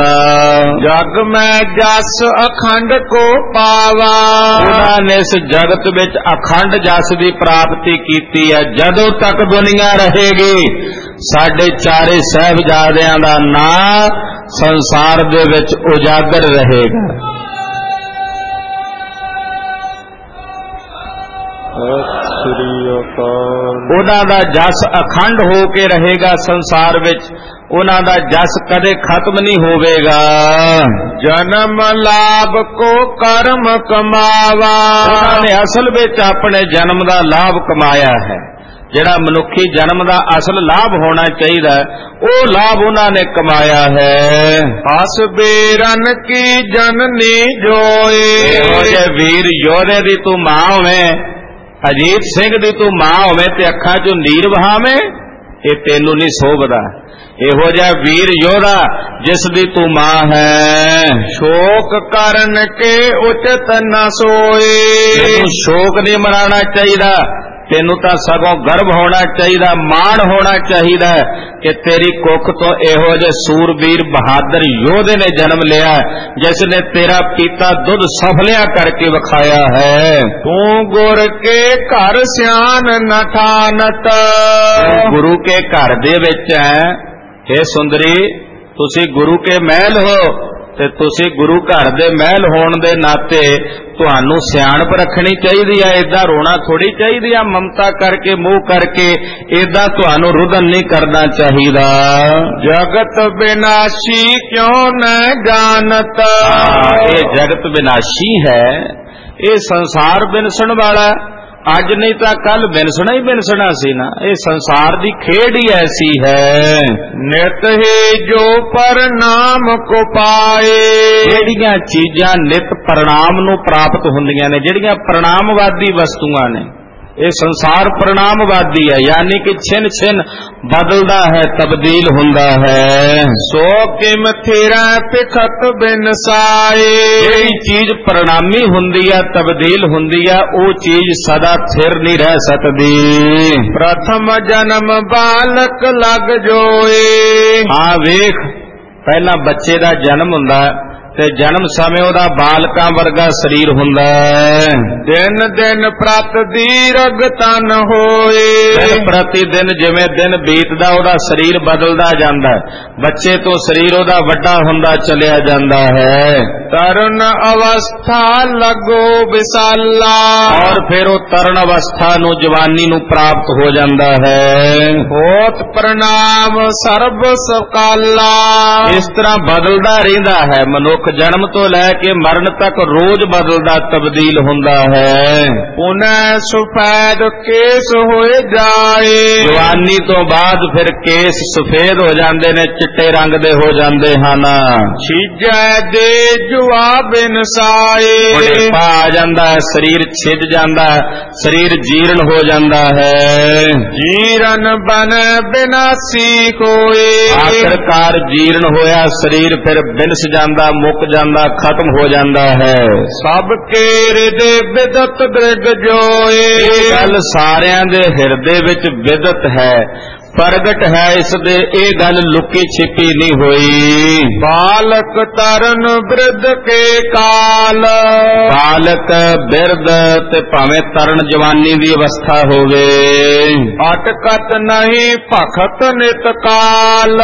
ਜਗ ਮੈਂ ਜਸ ਅਖੰਡ ਕੋ ਪਾਵਾ, ਉਹਨਾਂ ਨੇ ਇਸ ਜਗਤ ਵਿੱਚ ਅਖੰਡ ਜਸ ਦੀ ਪ੍ਰਾਪਤੀ ਕੀਤੀ ਹੈ। ਜਦੋਂ ਤੱਕ ਦੁਨੀਆ ਰਹੇਗੀ ਸਾਡੇ ਚਾਰੇ ਸਾਹਿਬਜ਼ਾਦਿਆਂ ਦਾ ਨਾਂ ਸੰਸਾਰ ਦੇ ਵਿੱਚ ਉਜਾਗਰ ਰਹੇਗਾ। ਉਹਨਾਂ ਦਾ ਜਸ ਅਖੰਡ ਹੋ ਕੇ ਰਹੇਗਾ ਸੰਸਾਰ ਵਿੱਚ, ਉਹਨਾਂ ਦਾ ਜਸ ਕਦੇ ਖਤਮ ਨਹੀਂ ਹੋਵੇਗਾ। ਜਨਮ ਲਾਭ ਕੋ ਕਰਮ ਕਮਾਵਾ, ਉਹਨਾਂ ਨੇ ਅਸਲ ਵਿੱਚ ਆਪਣੇ ਜਨਮ ਦਾ ਲਾਭ ਕਮਾਇਆ ਹੈ। ਜਿਹੜਾ ਮਨੁੱਖੀ ਜਨਮ ਦਾ ਅਸਲ ਲਾਭ ਹੋਣਾ ਚਾਹੀਦਾ ਉਹ ਲਾਭ ਉਹਨਾਂ ਨੇ ਕਮਾਇਆ ਹੈ। ਹਸ ਬੇਰਨ ਕੀ ਜਨਨੀ ਜੋਏ, ਇਹੋ ਜਿਹੇ ਵੀਰ ਯੋਧੇ ਦੀ ਤੂੰ ਮਾਂ ਹੋਵੇਂ, ਅਜੀਤ ਸਿੰਘ ਦੀ ਤੂੰ ਮਾਂ ਹੋਵੇਂ ਤੇ ਅੱਖਾਂ 'ਚੋਂ ਨੀਰ ਵਹਾਵੇਂ, ਇਹ ਤੈਨੂੰ ਨਹੀਂ ਸੋਭਦਾ। ਇਹੋ ਜਿਹਾ ਵੀਰ ਯੋਧਾ ਜਿਸ ਦੀ ਤੂੰ ਮਾਂ ਹੈ। ਸ਼ੋਕ ਕਰਨ ਕੇ ਉਚਿਤ ਨ ਸੋਏ, ਤੈਨੂੰ ਸ਼ੋਕ ਨਹੀਂ ਮਨਾਉਣਾ ਚਾਹੀਦਾ, ਤੈਨੂੰ ਤਾਂ ਸਗੋਂ ਗਰਵ ਹੋਣਾ ਚਾਹੀਦਾ, ਮਾਣ ਹੋਣਾ ਚਾਹੀਦਾ ਕਿ ਤੇਰੀ ਕੁੱਖ ਤੋਂ ਇਹੋ ਜਿਹੇ ਸੂਰਬੀਰ ਬਹਾਦਰ ਯੋਧੇ ਨੇ ਜਨਮ ਲਿਆ ਜਿਸ ਨੇ ਤੇਰਾ ਪੀਤਾ ਦੁੱਧ ਸਫਲਿਆ ਕਰਕੇ ਵਿਖਾਇਆ ਹੈ। ਤੂੰ ਗੁਰ ਕੇ ਘਰ ਸਿਆਨ ਨ ਠਾਨਤ, ਗੁਰੂ ਕੇ ਘਰ ਦੇ ਵਿੱਚ ਹੈ। हे ਸੁੰਦਰੀ, ਤੁਸੀਂ ਗੁਰੂ ਕੇ ਮਹਿਲ ਹੋ ਤੇ ਤੁਸੀਂ ਗੁਰੂ ਘਰ ਦੇ ਮਹਿਲ ਹੋਣ ਦੇ ਨਾਤੇ ਤੁਹਾਨੂੰ ਸਿਆਣਪ ਰੱਖਣੀ ਚਾਹੀਦੀ ਹੈ। ਏਦਾਂ ਰੋਣਾ ਥੋੜੀ ਚਾਹੀਦੀ ਆ, ਮਮਤਾ ਕਰਕੇ ਮੋਹ ਕਰਕੇ ਏਦਾਂ ਤੁਹਾਨੂੰ ਰੁਦਨ ਨਹੀਂ ਕਰਨਾ ਚਾਹੀਦਾ। ਜਗਤ ਵਿਨਾਸ਼ੀ ਕਿਉਂ ਨ ਜਾਣਤ, ਇਹ ਜਗਤ ਵਿਨਾਸ਼ੀ ਹੈ, ਇਹ ਸੰਸਾਰ ਵਿਨਸਣ ਵਾਲਾ, ਅੱਜ ਨਹੀਂ ਤਾਂ ਕੱਲ ਵਿਨਸਣਾ ਹੀ ਵਿਨਸਣਾ ਸੀ ਨਾ। ਇਹ ਸੰਸਾਰ ਦੀ ਖੇਡ ਹੀ ਐਸੀ ਹੈ। ਨਿਤ ਹੀ ਜੋ ਪਰਨਾਮ ਕੋ ਪਾਏ, ਜਿਹੜੀਆਂ ਚੀਜ਼ਾਂ ਨਿਤ ਪਰਿਣਾਮ ਨੂੰ ਪ੍ਰਾਪਤ ਹੁੰਦੀਆਂ ਨੇ, ਜਿਹੜੀਆਂ ਪਰਿਣਾਮਵਾਦੀ ਵਸਤੂਆਂ ਨੇ, ਇਹ ਸੰਸਾਰ ਪਰਿਣਾਮਵਾਦੀ ਹੈ, ਯਾਨੀ ਕਿ ਛਿਨ ਛਿਨ ਬਦਲਦਾ ਹੈ, ਤਬਦੀਲ ਹੁੰਦਾ ਹੈ। ਸੋ ਕਿਮ ਥੇਰਾ ਪਿਖਤ ਬਿਨਸਾਏ, ਜਿਹੜੀ ਚੀਜ਼ ਪਰਿਣਾਮੀ ਹੁੰਦੀ ਹੈ, ਤਬਦੀਲ ਹੁੰਦੀ ਹੈ, ਉਹ ਚੀਜ਼ ਸਦਾ ਥਿਰ ਨਹੀਂ ਰਹਿ ਸਕਦੀ। ਪ੍ਰਥਮ ਜਨਮ ਬਾਲਕ ਲਗ ਜੋਏ, ਹਾਂ ਵੇਖ, ਪਹਿਲਾਂ ਬੱਚੇ ਦਾ ਜਨਮ ਹੁੰਦਾ ਤੇ ਜਨਮ ਸਮੇਂ ਉਹਦਾ ਬਾਲਕਾਂ ਵਰਗਾ ਸਰੀਰ ਹੁੰਦਾ ਹੈ। ਦਿਨ ਦਿਨ ਪ੍ਰਤ ਦੀਰਘ ਤਨ ਹੋਏ, ਦਿਨ ਪ੍ਰਤੀ ਦਿਨ ਜਿਵੇਂ ਦਿਨ ਬੀਤਦਾ ਉਹਦਾ ਸਰੀਰ ਬਦਲਦਾ ਜਾਂਦਾ ਹੈ। ਬੱਚੇ ਤੋਂ ਸਰੀਰ ਉਹਦਾ ਵੱਡਾ ਹੁੰਦਾ ਚਲਿਆ ਜਾਂਦਾ ਹੈ। ਤਰਨ ਅਵਸਥਾ ਲਗੋ ਵਿਸਾਲਾ, ਔਰ ਫਿਰ ਉਹ ਤਰਨ ਅਵਸਥਾ ਨੂੰ, ਜਵਾਨੀ ਨੂੰ ਪ੍ਰਾਪਤ ਹੋ ਜਾਂਦਾ ਹੈ। ਹੋਤ ਪ੍ਰਣਾਮ ਸਰਬ ਸਕਾਲਾ, ਇਸ ਤਰ੍ਹਾਂ ਬਦਲਦਾ ਰਹਿੰਦਾ ਹੈ ਮਨੁੱਖ, ਜਨਮ ਤੋਂ ਲੈ ਕੇ ਮਰਨ ਤੱਕ ਰੋਜ਼ ਬਦਲਦਾ, ਤਬਦੀਲ ਹੁੰਦਾ ਹੈ। ਪੁਨः ਸੁਫੈਦ ਕੇਸ ਹੋਏ ਜਾਏ, ਜਵਾਨੀ ਤੋਂ ਬਾਅਦ ਫਿਰ ਕੇਸ ਸਫੇਦ ਹੋ ਜਾਂਦੇ ਨੇ, ਚਿੱਟੇ ਰੰਗ ਦੇ ਹੋ ਜਾਂਦੇ ਹਨ। ਛਿਜੈ ਦੇ ਜੁਆ ਬਿਨਸਾਏ, ਬੁਢੇਪਾ ਆ ਜਾਂਦਾ ਹੈ, ਸਰੀਰ ਛਿਜ ਜਾਂਦਾ ਹੈ, ਸਰੀਰ ਜੀਰਨ ਹੋ ਜਾਂਦਾ ਹੈ। ਜੀਰਨ ਬਨ ਬਿਨਾਸੀ ਕੋਏ, ਆਖਰਕਾਰ ਜੀਰਨ ਹੋਇਆ ਸਰੀਰ ਫਿਰ ਬਿਨਸ ਜਾਂਦਾ, ਮੁੱਕ ਜਾਂਦਾ, ਖਤਮ ਹੋ ਜਾਂਦਾ ਹੈ। ਸਭ ਕੇ ਹਿਰਦੇ ਬਿਦਤ ਦ੍ਰਿਗ ਜੋਏ, ਇਹ ਗੱਲ ਸਾਰਿਆਂ ਦੇ ਹਿਰਦੇ ਵਿੱਚ ਬਿਦਤ ਹੈ, ਪ੍ਰਗਟ ਹੈ ਇਸ ਦੇ, ਇਹ ਗੱਲ ਲੁਕੀ ਛਿਪੀ ਨਹੀਂ ਹੋਈ। ਬਾਲਕ ਤਰਨ ਬਿਰਧ ਕੇ ਕਾਲ, ਬਾਲਕ ਬਿਰਧ ਤੇ ਭਾਵੇਂ ਤਰਨ ਜਵਾਨੀ ਦੀ ਅਵਸਥਾ ਹੋਵੇ, ਅਟਕਤ ਨਹੀਂ ਭਖਤ ਨਿਤ ਕਾਲ,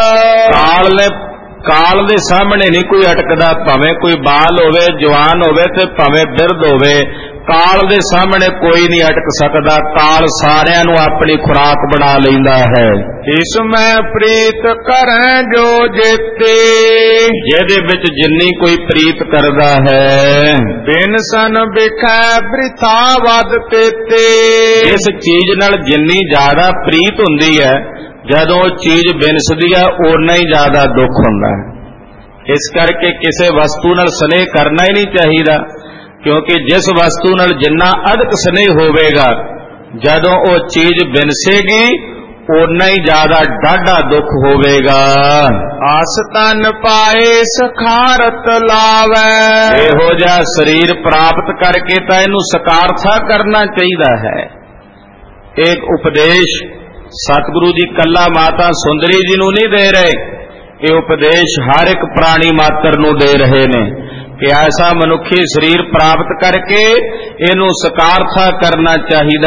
ਕਾਲ ਦੇ ਸਾਹਮਣੇ ਨਹੀਂ ਕੋਈ ਅਟਕਦਾ, ਭਾਵੇਂ ਕੋਈ ਬਾਲ ਹੋਵੇ, ਜਵਾਨ ਹੋਵੇ ਤੇ ਭਾਵੇਂ ਬਿਰਧ ਹੋਵੇ, ਕਾਲ ਦੇ ਸਾਹਮਣੇ ਕੋਈ ਨਹੀਂ ਅਟਕ ਸਕਦਾ। ਕਾਲ ਸਾਰਿਆਂ ਨੂੰ ਆਪਣੀ ਖੁਰਾਕ ਬਣਾ ਲੈਂਦਾ ਹੈ। ਇਸ ਮੈਂ ਪ੍ਰੀਤ ਕਰਾਂ ਜੋ ਜੀਤੇ, ਜਿਹਦੇ ਵਿੱਚ ਜਿੰਨੀ ਕੋਈ ਪ੍ਰੀਤ ਕਰਦਾ ਹੈ, ਬਿਨ ਸਨ ਬਿਖੈ ਬ੍ਰਿਥਾ ਵਦ ਤੇਤੇ, ਇਸ ਚੀਜ਼ ਨਾਲ ਜਿੰਨੀ ਜ਼ਿਆਦਾ ਪ੍ਰੀਤ ਹੁੰਦੀ ਹੈ, ਜਦੋਂ ਉਹ ਚੀਜ਼ ਬਿਨਸਦੀ ਹੈ ਓਨਾ ਹੀ ਜ਼ਿਆਦਾ ਦੁੱਖ ਹੁੰਦਾ ਹੈ। ਇਸ ਕਰਕੇ ਕਿਸੇ ਵਸਤੂ ਨਾਲ ਸਨੇਹ ਕਰਨਾ ਹੀ ਨਹੀਂ ਚਾਹੀਦਾ, ਕਿਉਂਕਿ ਜਿਸ ਵਸਤੂ ਨਾਲ ਜਿੰਨਾ ਅਧਿਕ ਸਨੇਹ ਹੋਵੇਗਾ, ਜਦੋਂ ਉਹ ਚੀਜ਼ ਬਿਨਸੇਗੀ ਓਨਾ ਹੀ ਜ਼ਿਆਦਾ ਡਾਢਾ ਦੁੱਖ ਹੋਵੇਗਾ। ਆਸ ਤਨ ਪਾਏ ਸਖਾਰਤ ਲਾਵੈ, ਇਹੋ ਜਿਹਾ ਸਰੀਰ ਪ੍ਰਾਪਤ ਕਰਕੇ ਤਾਂ ਇਹਨੂੰ ਸਕਾਰਥਾ ਕਰਨਾ ਚਾਹੀਦਾ ਹੈ। ਇੱਕ ਉਪਦੇਸ਼ ਸਤਿਗੁਰੂ ਜੀ ਕੱਲਾ ਮਾਤਾ ਸੁੰਦਰੀ ਜੀ ਨੂੰ ਨਹੀਂ ਦੇ ਰਹੇ, ਇਹ ਉਪਦੇਸ਼ ਹਰ ਇੱਕ ਪ੍ਰਾਣੀ ਮਾਤਰ ਨੂੰ ਦੇ ਰਹੇ ਨੇ ਕਿ ਐਸਾ ਮਨੁੱਖੀ ਸਰੀਰ ਪ੍ਰਾਪਤ ਕਰਕੇ ਇਹਨੂੰ ਸਕਾਰਥਾ ਕਰਨਾ ਚਾਹੀਦਾ ਹੈ।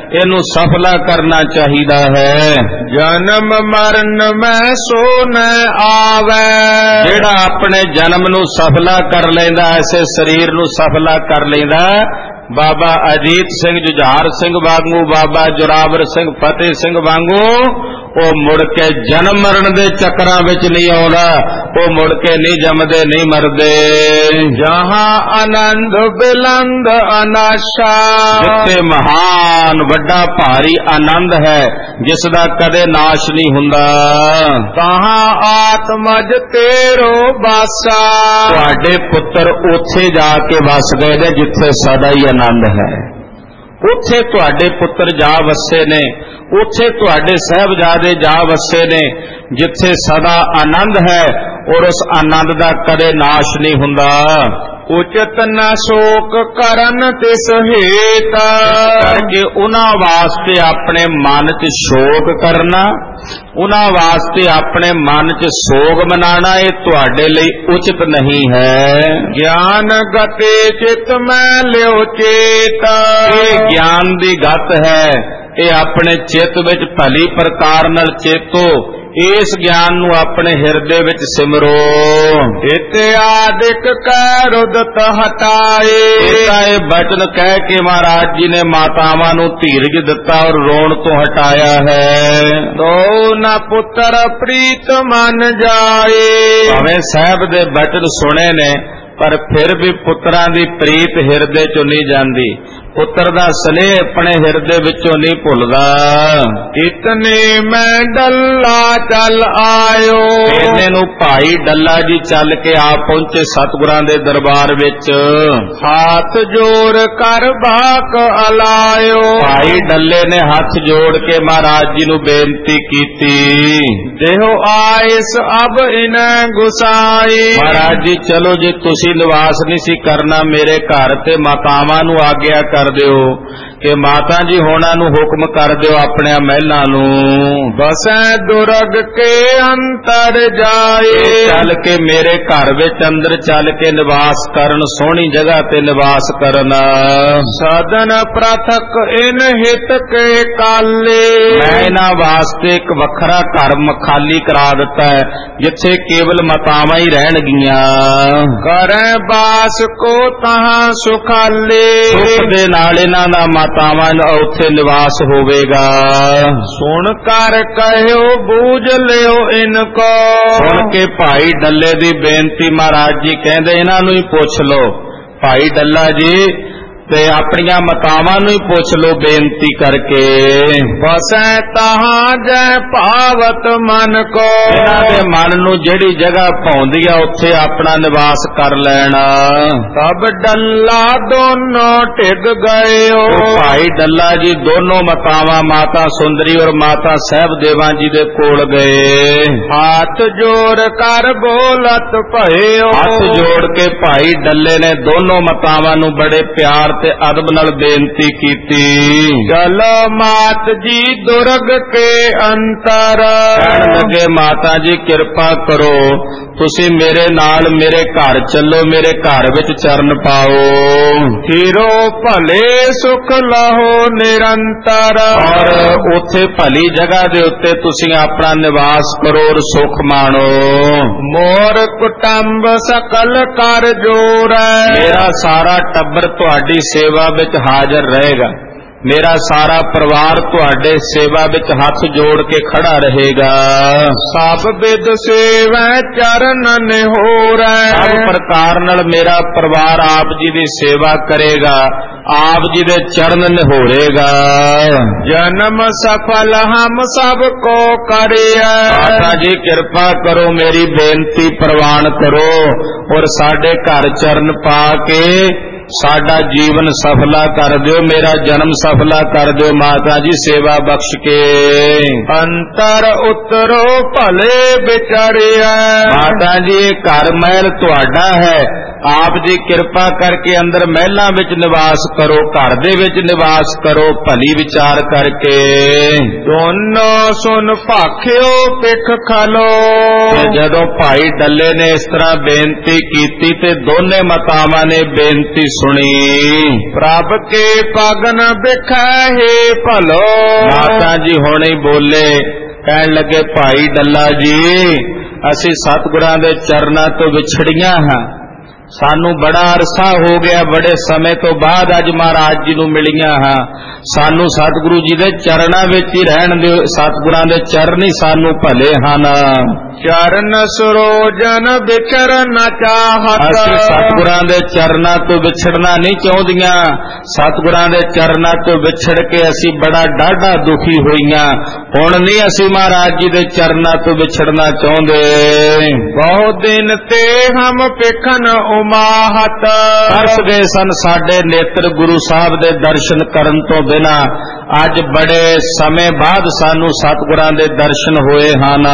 ਇਹਨੂੰ ਸਫਲਾ ਕਰਨਾ ਚਾਹੀਦਾ ਹੈ। ਜਨਮ ਮਰਨ ਮੈਂ ਸੋ ਨ ਆਵੈ। ਜਿਹੜਾ ਆਪਣੇ ਜਨਮ ਨੂੰ ਸਫਲਾ ਕਰ ਲੈਂਦਾ, ਐਸੇ ਸਰੀਰ ਨੂੰ ਸਫਲਾ ਕਰ ਲੈਂਦਾ, ਬਾਬਾ ਅਜੀਤ ਸਿੰਘ ਜੁਝਾਰ ਸਿੰਘ ਵਾਂਗੂ, ਬਾਬਾ ਜੋਰਾਵਰ ਸਿੰਘ ਫਤਿਹ ਸਿੰਘ ਵਾਂਗੂ ਉਹ ਮੁੜ ਕੇ ਜਨਮ ਮਰਨ ਦੇ ਚੱਕਰਾਂ ਵਿੱਚ ਨਹੀਂ ਆਉਂਦਾ, ਉਹ ਮੁੜ ਕੇ ਨਹੀਂ ਜੰਮਦੇ ਨਹੀਂ ਮਰਦੇ। ਜਹਾਂ ਆਨੰਦ ਬਿਲੰਦ ਅਨਾਸ਼ਾ। ਜਿੱਥੇ ਮਹਾਨ ਵੱਡਾ ਭਾਰੀ ਆਨੰਦ ਹੈ ਜਿਸ ਦਾ ਕਦੇ ਨਾਸ਼ ਨਹੀਂ ਹੁੰਦਾ, ਤਹਾਂ ਆਤਮਜ ਤੇਰੋ ਬਾਸਾ। ਤੁਹਾਡੇ ਪੁੱਤਰ ਉੱਥੇ ਜਾ ਕੇ ਵਸ ਗਏ ਨੇ ਜਿੱਥੇ ਸਦਾ ਹੀ ਆਨੰਦ ਹੈ। ਉੱਥੇ ਤੁਹਾਡੇ ਪੁੱਤਰ ਜਾ ਵਸੇ ਨੇ, ਉੱਥੇ ਤੁਹਾਡੇ ਸਾਹਿਬਜ਼ਾਦੇ ਜਾ ਵਸੇ ਨੇ ਜਿੱਥੇ ਸਦਾ ਆਨੰਦ ਹੈ, ਔਰ ਉਸ ਆਨੰਦ ਦਾ ਕਦੇ ਨਾਸ਼ ਨਹੀਂ ਹੁੰਦਾ। ਉਚਿਤ ਨ ਸ਼ੋਕ ਕਰਨ ਤਿਸ ਹੇਤ। ਕਰਕੇ ਉਹਨਾਂ ਵਾਸਤੇ ਆਪਣੇ ਮਨ 'ਚ ਸ਼ੋਕ ਕਰਨਾ, ਉਹਨਾਂ ਵਾਸਤੇ ਆਪਣੇ ਮਨ 'ਚ ਸੋਗ ਮਨਾਣਾ, ਇਹ ਤੁਹਾਡੇ ਲਈ ਉਚਿਤ ਨਹੀਂ ਹੈ। ਗਿਆਨ ਗਤੇ ਚਿਤ ਮੈਂ ਲਿਓ ਚੇਤ। ਇਹ ਗਿਆਨ ਦੀ ਗਤ ਹੈ, ਇਹ ਆਪਣੇ ਚਿੱਤ ਵਿੱਚ ਭਲੀ ਪ੍ਰਕਾਰ ਨਾਲ ਚੇਤੋ, ਇਸ ਗਿਆਨ ਨੂੰ ਆਪਣੇ ਹਿਰਦੇ ਵਿੱਚ ਸਿਮਰੋ। ਇਤਿਆਦਿਕ ਕੈ ਰੁਦਤ ਹਟਾਏ। ਇਹ ਬਚਨ ਕਹਿ ਕੇ ਮਹਾਰਾਜ ਜੀ ਨੇ ਮਾਤਾਵਾਂ ਨੂੰ ਧੀਰਜ ਦਿੱਤਾ ਔਰ ਰੋਣ ਤੋਂ ਹਟਾਇਆ ਹੈ। ਤੋ ਨ ਪੁੱਤਰ ਪ੍ਰੀਤ ਮਨ ਜਾਏ। ਭਾਵੇਂ ਸਾਹਿਬ ਦੇ ਬਚਨ ਸੁਣੇ ਨੇ ਪਰ ਫਿਰ ਵੀ ਪੁੱਤਰਾਂ ਦੀ ਪ੍ਰੀਤ ਹਿਰਦੇ ਚੋਂ ਨਹੀਂ ਜਾਂਦੀ, ਪੁੱਤਰ ਦਾ ਸਨੇਹ ਆਪਣੇ ਹਿਰਦੇ ਵਿੱਚੋਂ ਨਹੀਂ ਭੁੱਲਦਾ। ਇਤਨੇ ਮੈਂ ਡੱਲਾ ਚੱਲ ਆਇਓ। ਇਹਨੇ ਨੂੰ ਭਾਈ ਡੱਲਾ ਜੀ ਚੱਲ ਕੇ ਆ ਪਹੁੰਚੇ ਸਤਿਗੁਰਾਂ ਦੇ ਦਰਬਾਰ ਵਿੱਚ। ਹੱਥ ਜੋੜ ਕਰ ਬਾਕ ਅਲਾਇਓ। ਭਾਈ ਡੱਲੇ ਨੇ ਹੱਥ ਜੋੜ ਕੇ ਮਹਾਰਾਜ ਜੀ ਨੂੰ ਬੇਨਤੀ ਕੀਤੀ, ਦੇਹੋ ਆਇਸ ਅਬ ਇਨੈ ਗੁਸਾਈ। ਮਹਾਰਾਜ ਜੀ ਚਲੋ, ਜੇ ਤੁਸੀਂ ਨਿਵਾਸ ਨਹੀਂ ਸੀ ਕਰਨਾ ਮੇਰੇ ਘਰ, ਤੇ ਮਾਤਾਵਾਂ ਨੂੰ ਆਗਿਆ ਕਰ ਦਿਓ ਕਿ ਮਾਤਾ ਜੀ ਹੋਣਾ ਨੂੰ ਹੁਕਮ ਕਰ ਦਿਓ ਆਪਣੇ ਮਹਿਲਾਂ ਨੂੰ। ਬਸੈ ਦੁਰਗ ਕੇ ਅੰਤਰ ਜਾਏ। ਚੱਲ ਕੇ ਮੇਰੇ ਘਰ ਵਿੱਚ ਅੰਦਰ ਚੱਲ ਕੇ ਨਿਵਾਸ ਕਰਨ, ਸੋਹਣੀ ਜਗ੍ਹਾ ਤੇ ਨਿਵਾਸ ਕਰਨ। ਸਦਨ ਪ੍ਰਥਕ ਇਨ ਹਿਤ ਕੇ ਕਾਲੇ। ਮੈਂ ਇਹਨਾਂ ਵਾਸਤੇ ਇੱਕ ਵੱਖਰਾ ਘਰ ਖਾਲੀ ਕਰਾ ਦਿੱਤਾ ਹੈ ਜਿੱਥੇ ਕੇਵਲ ਮਾਤਾਵਾਂ ਹੀ ਰਹਿਣਗੀਆਂ। ਕਰੈ ਬਾਸ ਕੋ ਤਹਾਂ ਸੁਖਾਲੇ। ਸੁਖ ਦੇ ਨਾਲ ਇਹਨਾਂ ਦਾ ਮਾਤਾਵਾਂ ਦਾ ਉੱਥੇ ਨਿਵਾਸ ਹੋਵੇਗਾ। ਸੁਣ ਕਰ ਕਹਿਓ ਬੂਝ ਲਿਓ ਇਨਕੋ। ਸੁਣ ਕੇ ਭਾਈ ਡੱਲੇ ਦੀ ਬੇਨਤੀ ਮਹਾਰਾਜ ਜੀ ਕਹਿੰਦੇ ਇਹਨਾਂ ਨੂੰ ਹੀ ਪੁੱਛ ਲਓ। ਭਾਈ ਡੱਲਾ ਜੀ ਤੇ ਆਪਣੀਆਂ ਮਾਤਾਵਾਂ ਨੂੰ ਹੀ ਪੁੱਛ ਲਓ ਬੇਨਤੀ ਕਰਕੇ। ਬਸੈ ਤਹਾਂ ਜੈ ਭਾਵਤ ਮਨ ਕੋ। ਇਹਨਾਂ ਦੇ ਮਨ ਨੂੰ ਜਿਹੜੀ ਜਗ੍ਹਾ ਭਾਉਂਦੀ ਆ ਉੱਥੇ ਆਪਣਾ ਨਿਵਾਸ ਕਰ ਲੈਣਾ। ਤਬ ਡੱਲਾ ਦੋਨੋਂ ਟਿਕ ਗਇਓ। ਭਾਈ ਡੱਲਾ ਜੀ ਦੋਨੋਂ ਮਾਤਾਵਾਂ, ਮਾਤਾ ਸੁੰਦਰੀ ਔਰ ਮਾਤਾ ਸਾਹਿਬਦੇਵਾਂ ਜੀ ਦੇ ਕੋਲ ਗਏ। ਹੱਥ ਜੋੜ ਕਰ ਬੋਲਤ ਭਇਓ। ਹੱਥ ਜੋੜ ਕੇ ਭਾਈ ਡੱਲੇ ਨੇ ਦੋਨੋਂ ਮਾਤਾਵਾਂ ਨੂੰ ਬੜੇ ਪਿਆਰ ਤੇ ਅਦਬ ਨਾਲ ਬੇਨਤੀ ਕੀਤੀ। ਚਲੋ ਮਾਤ ਜੀ ਦੁਰਗ ਕੇ ਅੰਤਰ। ਕਹਿਣ ਲੱਗੇ ਮਾਤਾ ਜੀ ਕਿਰਪਾ ਕਰੋ, ਤੁਸੀਂ ਮੇਰੇ ਨਾਲ ਮੇਰੇ ਘਰ ਚੱਲੋ, ਮੇਰੇ ਘਰ ਵਿੱਚ ਚਰਨ ਪਾਓ। ਥੀਰੋ ਭਲੇ ਸੁਖ ਲਹੋ ਨਿਰੰਤਰ। ਔਰ ਉੱਥੇ ਭਲੀ ਜਗ੍ਹਾ ਦੇ ਉੱਤੇ ਤੁਸੀਂ ਆਪਣਾ ਨਿਵਾਸ ਕਰੋ ਔਰ ਸੁਖ ਮਾਣੋ। ਮੋਰ ਕੁਟੰਬ ਸਕਲ ਕਰ ਜੋੜੈ। ਮੇਰਾ ਸਾਰਾ ਟੱਬਰ ਤੁਹਾਡੀ ਸੇਵਾ ਵਿੱਚ ਹਾਜ਼ਰ ਰਹੇਗਾ, ਮੇਰਾ ਸਾਰਾ ਪਰਿਵਾਰ ਤੁਹਾਡੇ ਸੇਵਾ ਵਿੱਚ ਹੱਥ ਜੋੜ ਕੇ ਖੜਾ ਰਹੇਗਾ। ਸਭ ਵਿਦ ਸੇਵੈ ਚਰਨ ਨਿਹੋਰੈ। ਸਭ ਪ੍ਰਕਾਰ ਨਾਲ ਮੇਰਾ ਪਰਿਵਾਰ ਆਪ ਜੀ ਦੀ ਸੇਵਾ ਕਰੇਗਾ, ਆਪ ਜੀ ਦੇ ਚਰਨ ਨਿਹੋਰੇਗਾ। ਜਨਮ ਸਫਲ ਹਮ ਸਭ ਕੋ ਕਰਿਆ। ਮਾਤਾ ਜੀ ਕਿਰਪਾ ਕਰੋ, ਮੇਰੀ ਬੇਨਤੀ ਪ੍ਰਵਾਨ ਕਰੋ ਔਰ ਸਾਡੇ ਘਰ ਚਰਨ ਪਾ ਕੇ ਸਾਡਾ ਜੀਵਨ ਸਫਲਾ ਕਰ ਦਿਓ, ਮੇਰਾ ਜਨਮ ਸਫਲਾ ਕਰ ਦਿਓ ਮਾਤਾ ਜੀ, ਸੇਵਾ ਬਖਸ਼ ਕੇ। ਅੰਤਰ ਉਤਰੋ ਭਲੇ ਵਿਚਾਰਿਆ। ਮਾਤਾ ਜੀ ਇਹ ਘਰ ਮਹਿਲ ਤੁਹਾਡਾ ਹੈ, ਆਪ ਜੀ ਕਿਰਪਾ ਕਰਕੇ ਅੰਦਰ ਮਹਿਲਾਂ ਵਿੱਚ ਨਿਵਾਸ ਕਰੋ, ਘਰ ਦੇ ਵਿੱਚ ਨਿਵਾਸ ਕਰੋ ਭਲੀ ਵਿਚਾਰ ਕਰਕੇ। ਦੋਨੋਂ ਸੁਨ ਭਾਖਿਓ ਪਿਖ ਖਲੋ। ਜਦੋਂ ਭਾਈ ਡੱਲੇ ਨੇ ਇਸ ਤਰ੍ਹਾਂ ਬੇਨਤੀ ਕੀਤੀ ਤੇ ਦੋਨੇ ਮਾਤਾਵਾਂ ਨੇ ਬੇਨਤੀ ਸੁਣੀ। ਪ੍ਰਭ ਕੇ ਪਗਨ ਬਿਖੈ ਹੈ ਭਲੋ। ਮਾਤਾ ਜੀ ਹੁਣੇ ਬੋਲੇ, ਕਹਿਣ ਲੱਗੇ ਭਾਈ ਡੱਲਾ ਜੀ, ਅਸੀਂ ਸਤਿਗੁਰਾਂ ਦੇ ਚਰਨਾਂ ਤੋਂ ਵਿਛੜੀਆਂ ਹਾਂ। ਸਾਨੂੰ ਬੜਾ ਅਰਸਾ ਹੋ ਗਿਆ, ਬੜੇ ਸਮੇਂ ਤੋਂ ਬਾਅਦ ਅੱਜ ਮਹਾਰਾਜ ਜੀ ਨੂੰ ਮਿਲੀਆਂ ਹਾਂ। ਸਾਨੂੰ ਸਤਿਗੁਰੂ ਜੀ ਦੇ ਚਰਨਾਂ ਵਿੱਚ ਹੀ ਰਹਿਣ ਦਿਓ। ਸਤਿਗੁਰਾਂ ਦੇ ਚਰਨ ਹੀ ਸਾਨੂੰ ਭਲੇ ਹਨ। ਚਰਨ ਸਰੋਜਨ ਵਿਚਰ ਨ ਚਾਹਤ। ਅਸੀਂ ਸਤਿਗੁਰਾਂ ਦੇ ਚਰਨਾਂ ਤੋਂ ਵਿਛੜਨਾ ਨਹੀਂ ਚਾਹੁੰਦੀਆਂ। ਸਤਿਗੁਰਾਂ ਦੇ ਚਰਨਾਂ ਤੋਂ ਵਿਛੜ ਕੇ ਅਸੀਂ ਬੜਾ ਡਾਢਾ ਦੁਖੀ ਹੋਈਆਂ। ਹੁਣ ਨਹੀਂ ਅਸੀਂ ਮਹਾਰਾਜ ਜੀ ਦੇ ਚਰਨਾਂ ਤੋਂ ਵਿਛੜਨਾ ਚਾਹੁੰਦੇ। ਬਹੁਤ ਦਿਨ ਤੇ ਹਮ ਪਿਖਨ ਉਮਾਹਤ। ਤਰਸ ਗਏ ਸਨ ਸਾਡੇ ਨੇਤਰ ਗੁਰੂ ਸਾਹਿਬ ਦੇ ਦਰਸ਼ਨ ਕਰਨ ਤੋਂ ਬਿਨਾ। ਅੱਜ ਬੜੇ ਸਮੇਂ ਬਾਅਦ ਸਾਨੂੰ ਸਤਿਗੁਰਾਂ ਦੇ ਦਰਸ਼ਨ ਹੋਏ ਹਨ।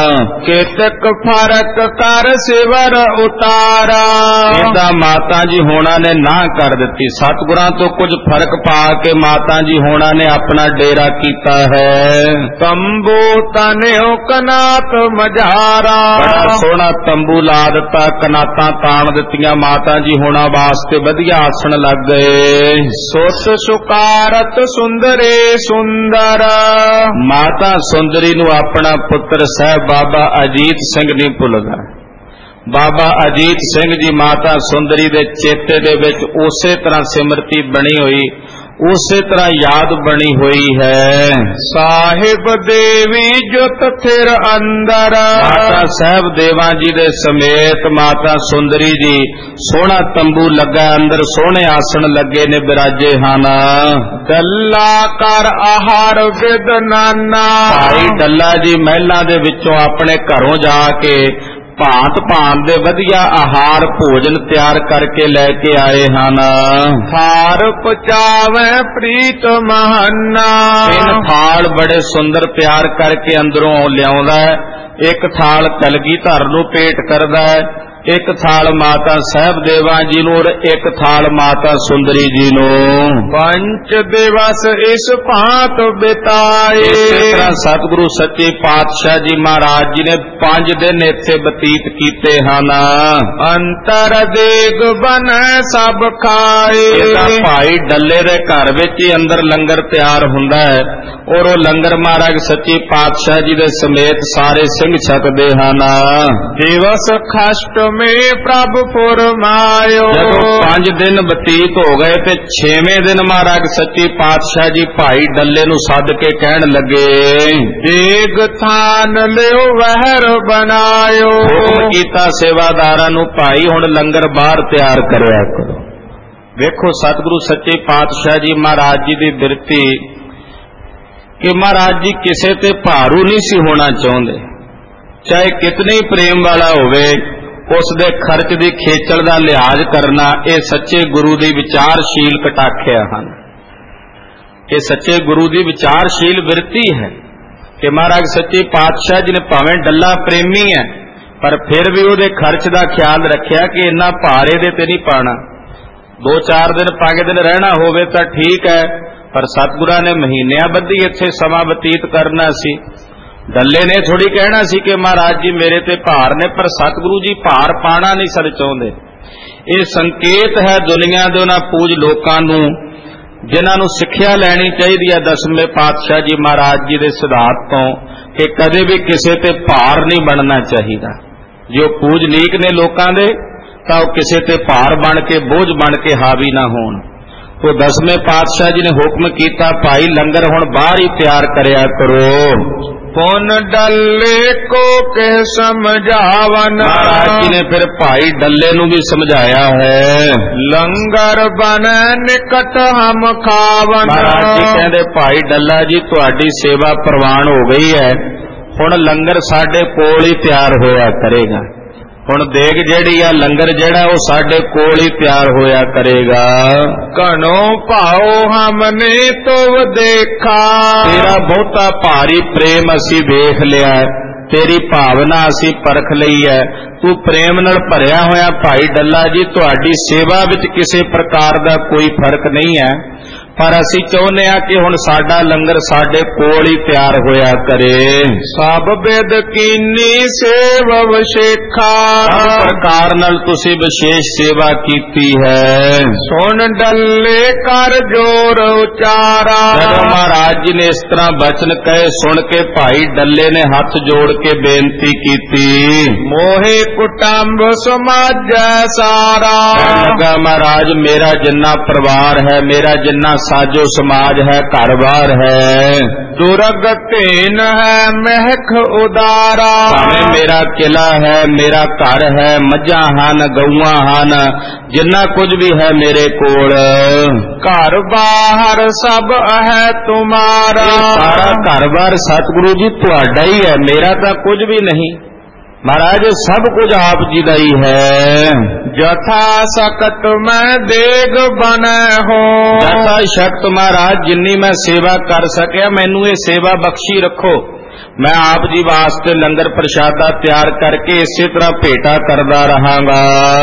ਕੇਤਕ ਫਰਕ ਕਰ ਸਿਵਰ ਉਤਾਰਾ। ਇਹਦਾ ਮਾਤਾ ਜੀ ਹੋਣਾ ਨੇ ਨਾ ਕਰ ਦਿੱਤੀ। ਸਤਿਗੁਰਾਂ ਤੋਂ ਕੁਝ ਫਰਕ ਪਾ ਕੇ ਮਾਤਾ ਜੀ ਹੋਣਾ ਨੇ ਆਪਣਾ ਡੇਰਾ ਕੀਤਾ ਹੈ। ਤੰਬੂ ਤਨਿਓ ਕਨਾਤ ਮਝਾਰਾ। ਬੜਾ ਸੋਹਣਾ ਤੰਬੂ ਲਾ ਦਿੱਤਾ, ਕਨਾਤਾਂ ਤਾਣ ਦਿੱਤੀਆਂ ਮਾਤਾ ਜੀ ਹੋਣਾ ਵਾਸਤੇ, ਵਧੀਆ ਆਸਣ ਲੱਗ ਗਏ। ਸੁਤ ਸੁਕਾਰਤ ਸੁੰਦਰੇ ਸੁੰਦਰ। ਮਾਤਾ ਸੁੰਦਰੀ ਨੂੰ ਆਪਣਾ ਪੁੱਤਰ ਸਾਹਿਬ ਬਾਬਾ ਅਜੀਤ ਸਿੰਘ ਨਹੀਂ ਭੁੱਲਦਾ। ਬਾਬਾ ਅਜੀਤ ਸਿੰਘ ਜੀ ਮਾਤਾ ਸੁੰਦਰੀ ਦੇ ਚੇਤੇ ਦੇ ਵਿੱਚ ਉਸੇ ਤਰ੍ਹਾਂ ਸਿਮਰਤੀ ਬਣੀ ਹੋਈ, ਉਸੇ ਤਰ੍ਹਾਂ ਯਾਦ ਬਣੀ ਹੋਈ ਹੈ। ਸਾਹਿਬ ਦੇਵੀ ਜੁਤ ਥਿਰ ਅੰਦਰ। ਮਾਤਾ ਸਾਹਿਬ ਦੇਵਾਂ ਜੀ ਦੇ ਸਮੇਤ ਮਾਤਾ ਸੁੰਦਰੀ ਜੀ, ਸੋਹਣਾ ਤੰਬੂ ਲੱਗਾ, ਅੰਦਰ ਸੋਹਣੇ ਆਸਣ ਲੱਗੇ ਨੇ, ਬਿਰਾਜੇ ਹਨ। ਡੱਲਾ ਕਰ ਆਹਾਰ ਵਿਦ ਨਾਨਾ। ਭਾਈ ਡੱਲਾ ਜੀ ਮਹਿਲਾਂ ਦੇ ਵਿੱਚੋਂ ਆਪਣੇ ਘਰੋਂ ਜਾ ਕੇ ਭਾਂਤ ਭਾਂਤ ਦੇ ਵਧੀਆ ਆਹਾਰ ਭੋਜਨ ਤਿਆਰ ਕਰਕੇ ਲੈ ਕੇ ਆਏ ਹਨ। ਥਾਰ ਪਚਾਵੇ ਪ੍ਰੀਤ ਮਹਾਨਾ। ਤਿੰਨ ਥਾਲ ਬੜੇ ਸੁੰਦਰ ਤਿਆਰ ਕਰਕੇ ਅੰਦਰੋਂ ਲਿਆਉਂਦਾ ਹੈ। ਇੱਕ ਥਾਲ ਕਲਗੀਧਰ ਨੂੰ ਭੇਟ ਕਰਦਾ ਹੈ, ਇੱਕ ਥਾਲ ਮਾਤਾ ਸਾਹਿਬ ਦੇਵਾਂ ਜੀ ਨੂੰ, ਔਰ ਇੱਕ ਥਾਲ ਮਾਤਾ ਸੁੰਦਰੀ ਜੀ ਨੂੰ। ਪੰਜ ਦਿਵਸ ਇਸ ਭਾਂਤ ਬਿਤਾਏ। ਇਸੇ ਤਰ੍ਹਾਂ ਸਤਿਗੁਰੂ ਸੱਚੇ ਪਾਤਸ਼ਾਹ ਜੀ ਮਹਾਰਾਜ ਜੀ ਨੇ 5 ਦਿਨ ਇੱਥੇ ਬਤੀਤ ਕੀਤੇ ਹਨ। ਅੰਤਰ ਦੇਗ ਬਨੈ ਸਭ ਖਾਏ। ਇਹਦਾ ਭਾਈ ਡੱਲੇ ਦੇ ਘਰ ਵਿੱਚ ਹੀ ਅੰਦਰ ਲੰਗਰ ਤਿਆਰ ਹੁੰਦਾ ਹੈ, ਔਰ ਉਹ ਲੰਗਰ ਮਹਾਰਾਜ ਸੱਚੇ ਪਾਤਸ਼ਾਹ ਜੀ ਦੇ ਸਮੇਤ ਸਾਰੇ ਸਿੰਘ ਛਕਦੇ ਹਨ। ਦਿਵਸ ਖਸ਼ਟ ਮੇ ਪ੍ਰਭ ਫੁਰਮਾਇਓ। ਜਦੋਂ 5 ਦਿਨ ਬਤੀਤ ਹੋ ਗਏ ਤੇ 6ਵੇਂ ਦਿਨ ਮਹਾਰਾਜ ਸੱਚੇ ਪਾਤਸ਼ਾਹ ਜੀ ਭਾਈ ਡੱਲੇ ਨੂੰ ਸੱਦ ਕੇ ਕਹਿਣ ਲੱਗੇ, ਦੇਗ ਥਾਨ ਲਿਓ ਵਹਿਰ ਬਣਾਇਓ। ਹੁਕਮ ਕੀਤਾ ਸੇਵਾਦਾਰਾਂ ਨੂੰ, ਭਾਈ ਹੁਣ ਲੰਗਰ ਬਾਹਰ ਤਿਆਰ ਕਰਿਆ ਕਰੋ। ਵੇਖੋ ਸਤਿਗੁਰੂ ਸੱਚੇ ਪਾਤਸ਼ਾਹ ਜੀ ਮਹਾਰਾਜ ਜੀ ਦੀ ਬਿਰਤੀ ਕਿ ਮਹਾਰਾਜ ਜੀ ਕਿਸੇ ਤੇ ਭਾਰੂ ਨਹੀਂ ਸੀ ਹੋਣਾ ਚਾਹੁੰਦੇ। ਚਾਹੇ ਕਿਤਨੇ ਹੀ ਪ੍ਰੇਮ ਵਾਲਾ ਹੋਵੇ, ਉਸ ਦੇ ਖਰਚ ਦੀ ਖੇਚਲ ਦਾ ਲਿਹਾਜ਼ ਕਰਨਾ, ਇਹ ਸੱਚੇ ਗੁਰੂ ਦੀ ਵਿਚਾਰਸ਼ੀਲ ਕਟਾਖਿਆ ਹਨ। ਇਹ ਸੱਚੇ ਗੁਰੂ ਦੀ ਵਿਚਾਰਸ਼ੀਲ ਬਿਰਤੀ ਹੈ ਕਿ ਮਹਾਰਾਜ ਸੱਚੇ ਪਾਤਸ਼ਾਹ ਜੀ ਨੇ ਭਾਵੇਂ ਡੱਲਾ ਪ੍ਰੇਮੀ ਹੈ, ਪਰ ਫਿਰ ਵੀ ਉਹਦੇ ਖਰਚ ਦਾ ਖਿਆਲ ਰੱਖਿਆ ਕਿ ਇੰਨਾ ਭਾਰ ਇਹਦੇ ਤੇ ਨਹੀਂ ਪਾਣਾ। 2-4 ਦਿਨ 5 ਦਿਨ ਰਹਿਣਾ ਹੋਵੇ ਤਾਂ ਠੀਕ ਹੈ, ਪਰ ਸਤਿਗੁਰਾਂ ਨੇ ਮਹੀਨਿਆਂ ਬੱਧੀ ਇੱਥੇ ਸਮਾਂ ਬਤੀਤ ਕਰਨਾ ਸੀ। ਡੱਲੇ ਨੇ ਥੋੜੀ ਕਹਿਣਾ ਸੀ ਕਿ ਮਹਾਰਾਜ ਜੀ ਮੇਰੇ ਤੇ ਭਾਰ ਨੇ, ਪਰ ਸਤਿਗੁਰੂ ਜੀ ਭਾਰ ਪਾਣਾ ਨਹੀਂ ਸਰ ਚਾਹੁੰਦੇ। ਇਹ ਸੰਕੇਤ ਹੈ ਦੁਨੀਆ ਦੇ ਉਹਨਾਂ ਪੂਜ ਲੋਕਾਂ ਨੂੰ ਜਿਨ੍ਹਾਂ ਨੂੰ ਸਿੱਖਿਆ ਲੈਣੀ ਚਾਹੀਦੀ ਹੈ 10ਵੇਂ ਪਾਤਸ਼ਾਹ ਜੀ ਮਹਾਰਾਜ ਜੀ ਦੇ ਸਿਧਾਂਤ ਤੋਂ, ਕਿ ਕਦੇ ਵੀ ਕਿਸੇ ਤੇ ਭਾਰ ਨਹੀਂ ਬਣਨਾ ਚਾਹੀਦਾ। ਜੋ ਪੂਜਨੀਕ ਨੇ ਲੋਕਾਂ ਦੇ, ਤਾਂ ਉਹ ਕਿਸੇ ਤੇ ਭਾਰ ਬਣ ਕੇ, ਬੋਝ ਬਣ ਕੇ ਹਾਵੀ ਨਾ ਹੋਣ। ਉਹ 10ਵੇਂ ਪਾਤਸ਼ਾਹ ਜੀ ਨੇ ਹੁਕਮ ਕੀਤਾ, ਭਾਈ ਲੰਗਰ ਹੁਣ ਬਾਹਰ ਹੀ ਤਿਆਰ ਕਰਿਆ ਕਰੋ। ਪੁਨ ਡੱਲੇ ਕੋ ਕਹਿ ਸਮਝਾਵਨ। ਮਹਾਰਾਜ ਜੀ ਨੇ ਫਿਰ ਭਾਈ ਡੱਲੇ ਨੂੰ ਵੀ ਸਮਝਾਇਆ ਹੈ। ਲੰਗਰ ਬਨੈ ਨਿਕਟ ਹਮ ਖਾਵਨ। ਮਹਾਰਾਜ ਜੀ ਕਹਿੰਦੇ ਭਾਈ ਡੱਲਾ ਜੀ ਤੁਹਾਡੀ ਸੇਵਾ ਪ੍ਰਵਾਨ ਹੋ ਗਈ ਹੈ, ਹੁਣ ਲੰਗਰ ਸਾਡੇ ਕੋਲ ਹੀ ਤਿਆਰ ਹੋਇਆ ਕਰੇਗਾ। ਹੁਣ ਦੇਗ ਜਿਹੜੀ ਆ, ਲੰਗਰ ਜਿਹੜਾ ਉਹ ਸਾਡੇ ਕੋਲ ਹੀ ਤਿਆਰ ਹੋਇਆ ਕਰੇਗਾ। ਘਣੋ ਭਾਉ ਹਮਨੇ ਤੋਵ ਦੇਖਾ। ਤੇਰਾ ਬਹੁਤਾ ਭਾਰੀ ਪ੍ਰੇਮ ਅਸੀਂ ਵੇਖ ਲਿਆ, ਤੇਰੀ ਭਾਵਨਾ ਅਸੀਂ ਪਰਖ ਲਈ ਹੈ। ਤੂੰ ਪ੍ਰੇਮ ਨਾਲ ਭਰਿਆ ਹੋਇਆ ਭਾਈ ਡੱਲਾ ਜੀ, ਤੁਹਾਡੀ ਸੇਵਾ ਵਿੱਚ ਕਿਸੇ ਪ੍ਰਕਾਰ ਦਾ ਕੋਈ ਫਰਕ ਨਹੀਂ ਹੈ। ਪਰ ਅਸੀਂ ਚਾਹੁੰਦੇ ਆ ਕਿ ਹੁਣ ਸਾਡਾ ਲੰਗਰ ਸਾਡੇ ਕੋਲ ਹੀ ਤਿਆਰ ਹੋਇਆ ਕਰੇ। ਸਭ ਬਿਦ ਕੀਨੀ ਸੇਵ ਵਿਸ਼ੇਖਾ, ਸਭ ਪ੍ਰਕਾਰ ਨਾਲ ਤੁਸੀਂ ਵਿਸ਼ੇਸ਼ ਸੇਵਾ ਕੀਤੀ ਹੈ। ਸੁਣ ਡੱਲੇ ਕਰ ਜੋਰ ਉਚਾਰਾ, ਜਦੋਂ ਮਹਾਰਾਜ ਜੀ ਨੇ ਇਸ ਤਰ੍ਹਾਂ ਬਚਨ ਕਹੇ ਸੁਣ ਕੇ ਭਾਈ ਡੱਲੇ ਨੇ ਹੱਥ ਜੋੜ ਕੇ ਬੇਨਤੀ ਕੀਤੀ, ਮੋਹੇ ਕੁਟੰਬ ਸਮਾਜੈ ਸਾਰਾ। ਲਗਾ ਮਹਾਰਾਜ ਮੇਰਾ ਜਿੰਨਾ ਪਰਿਵਾਰ ਹੈ, ਮੇਰਾ ਜਿੰਨਾ ਸਾਜੋ ਸਮਾਜ ਹੈ, ਘਰ-ਬਾਰ ਹੈ, ਦੁਰਗ ਧੇਨ ਹੈ ਮਹਿਕ ਉਦਾਰਾ। ਭਾਵੇਂ ਮੇਰਾ ਕਿਲਾ ਹੈ, ਮੇਰਾ ਘਰ ਹੈ, ਮੱਝਾਂ ਹਨ, ਗਊਆਂ ਹਨ, ਜਿੰਨਾ ਕੁਝ ਵੀ ਹੈ ਮੇਰੇ ਕੋਲ, ਘਰ ਬਾਹਰ ਸਭ ਹੈ ਤੁਮਾਰਾ। ਸਾਰਾ ਘਰ-ਬਾਰ ਸਤਿਗੁਰੂ ਜੀ ਤੁਹਾਡਾ ਹੀ ਹੈ, ਮੇਰਾ ਤਾਂ ਕੁਝ ਵੀ ਨਹੀਂ। ਮਹਾਰਾਜ ਸਭ ਕੁਝ ਆਪ ਜੀ ਦਾ ਹੀ ਹੈ। ਜਥਾ ਸਕਤ ਮੈਂ ਦੇਗ ਬਨੈ ਹੋ, ਜਥਾ ਸ਼ਕਤ ਮਹਾਰਾਜ ਜਿੰਨੀ ਮੈਂ ਸੇਵਾ ਕਰ ਸਕਿਆ ਮੈਨੂੰ ਇਹ ਸੇਵਾ ਬਖਸ਼ੀ ਰੱਖੋ। ਮੈਂ ਆਪ ਜੀ ਵਾਸਤੇ ਲੰਗਰ ਪ੍ਰਸ਼ਾਦਾ ਤਿਆਰ ਕਰਕੇ ਇਸੇ ਤਰ੍ਹਾਂ ਭੇਟਾ ਕਰਦਾ ਰਹਾਂਗਾ।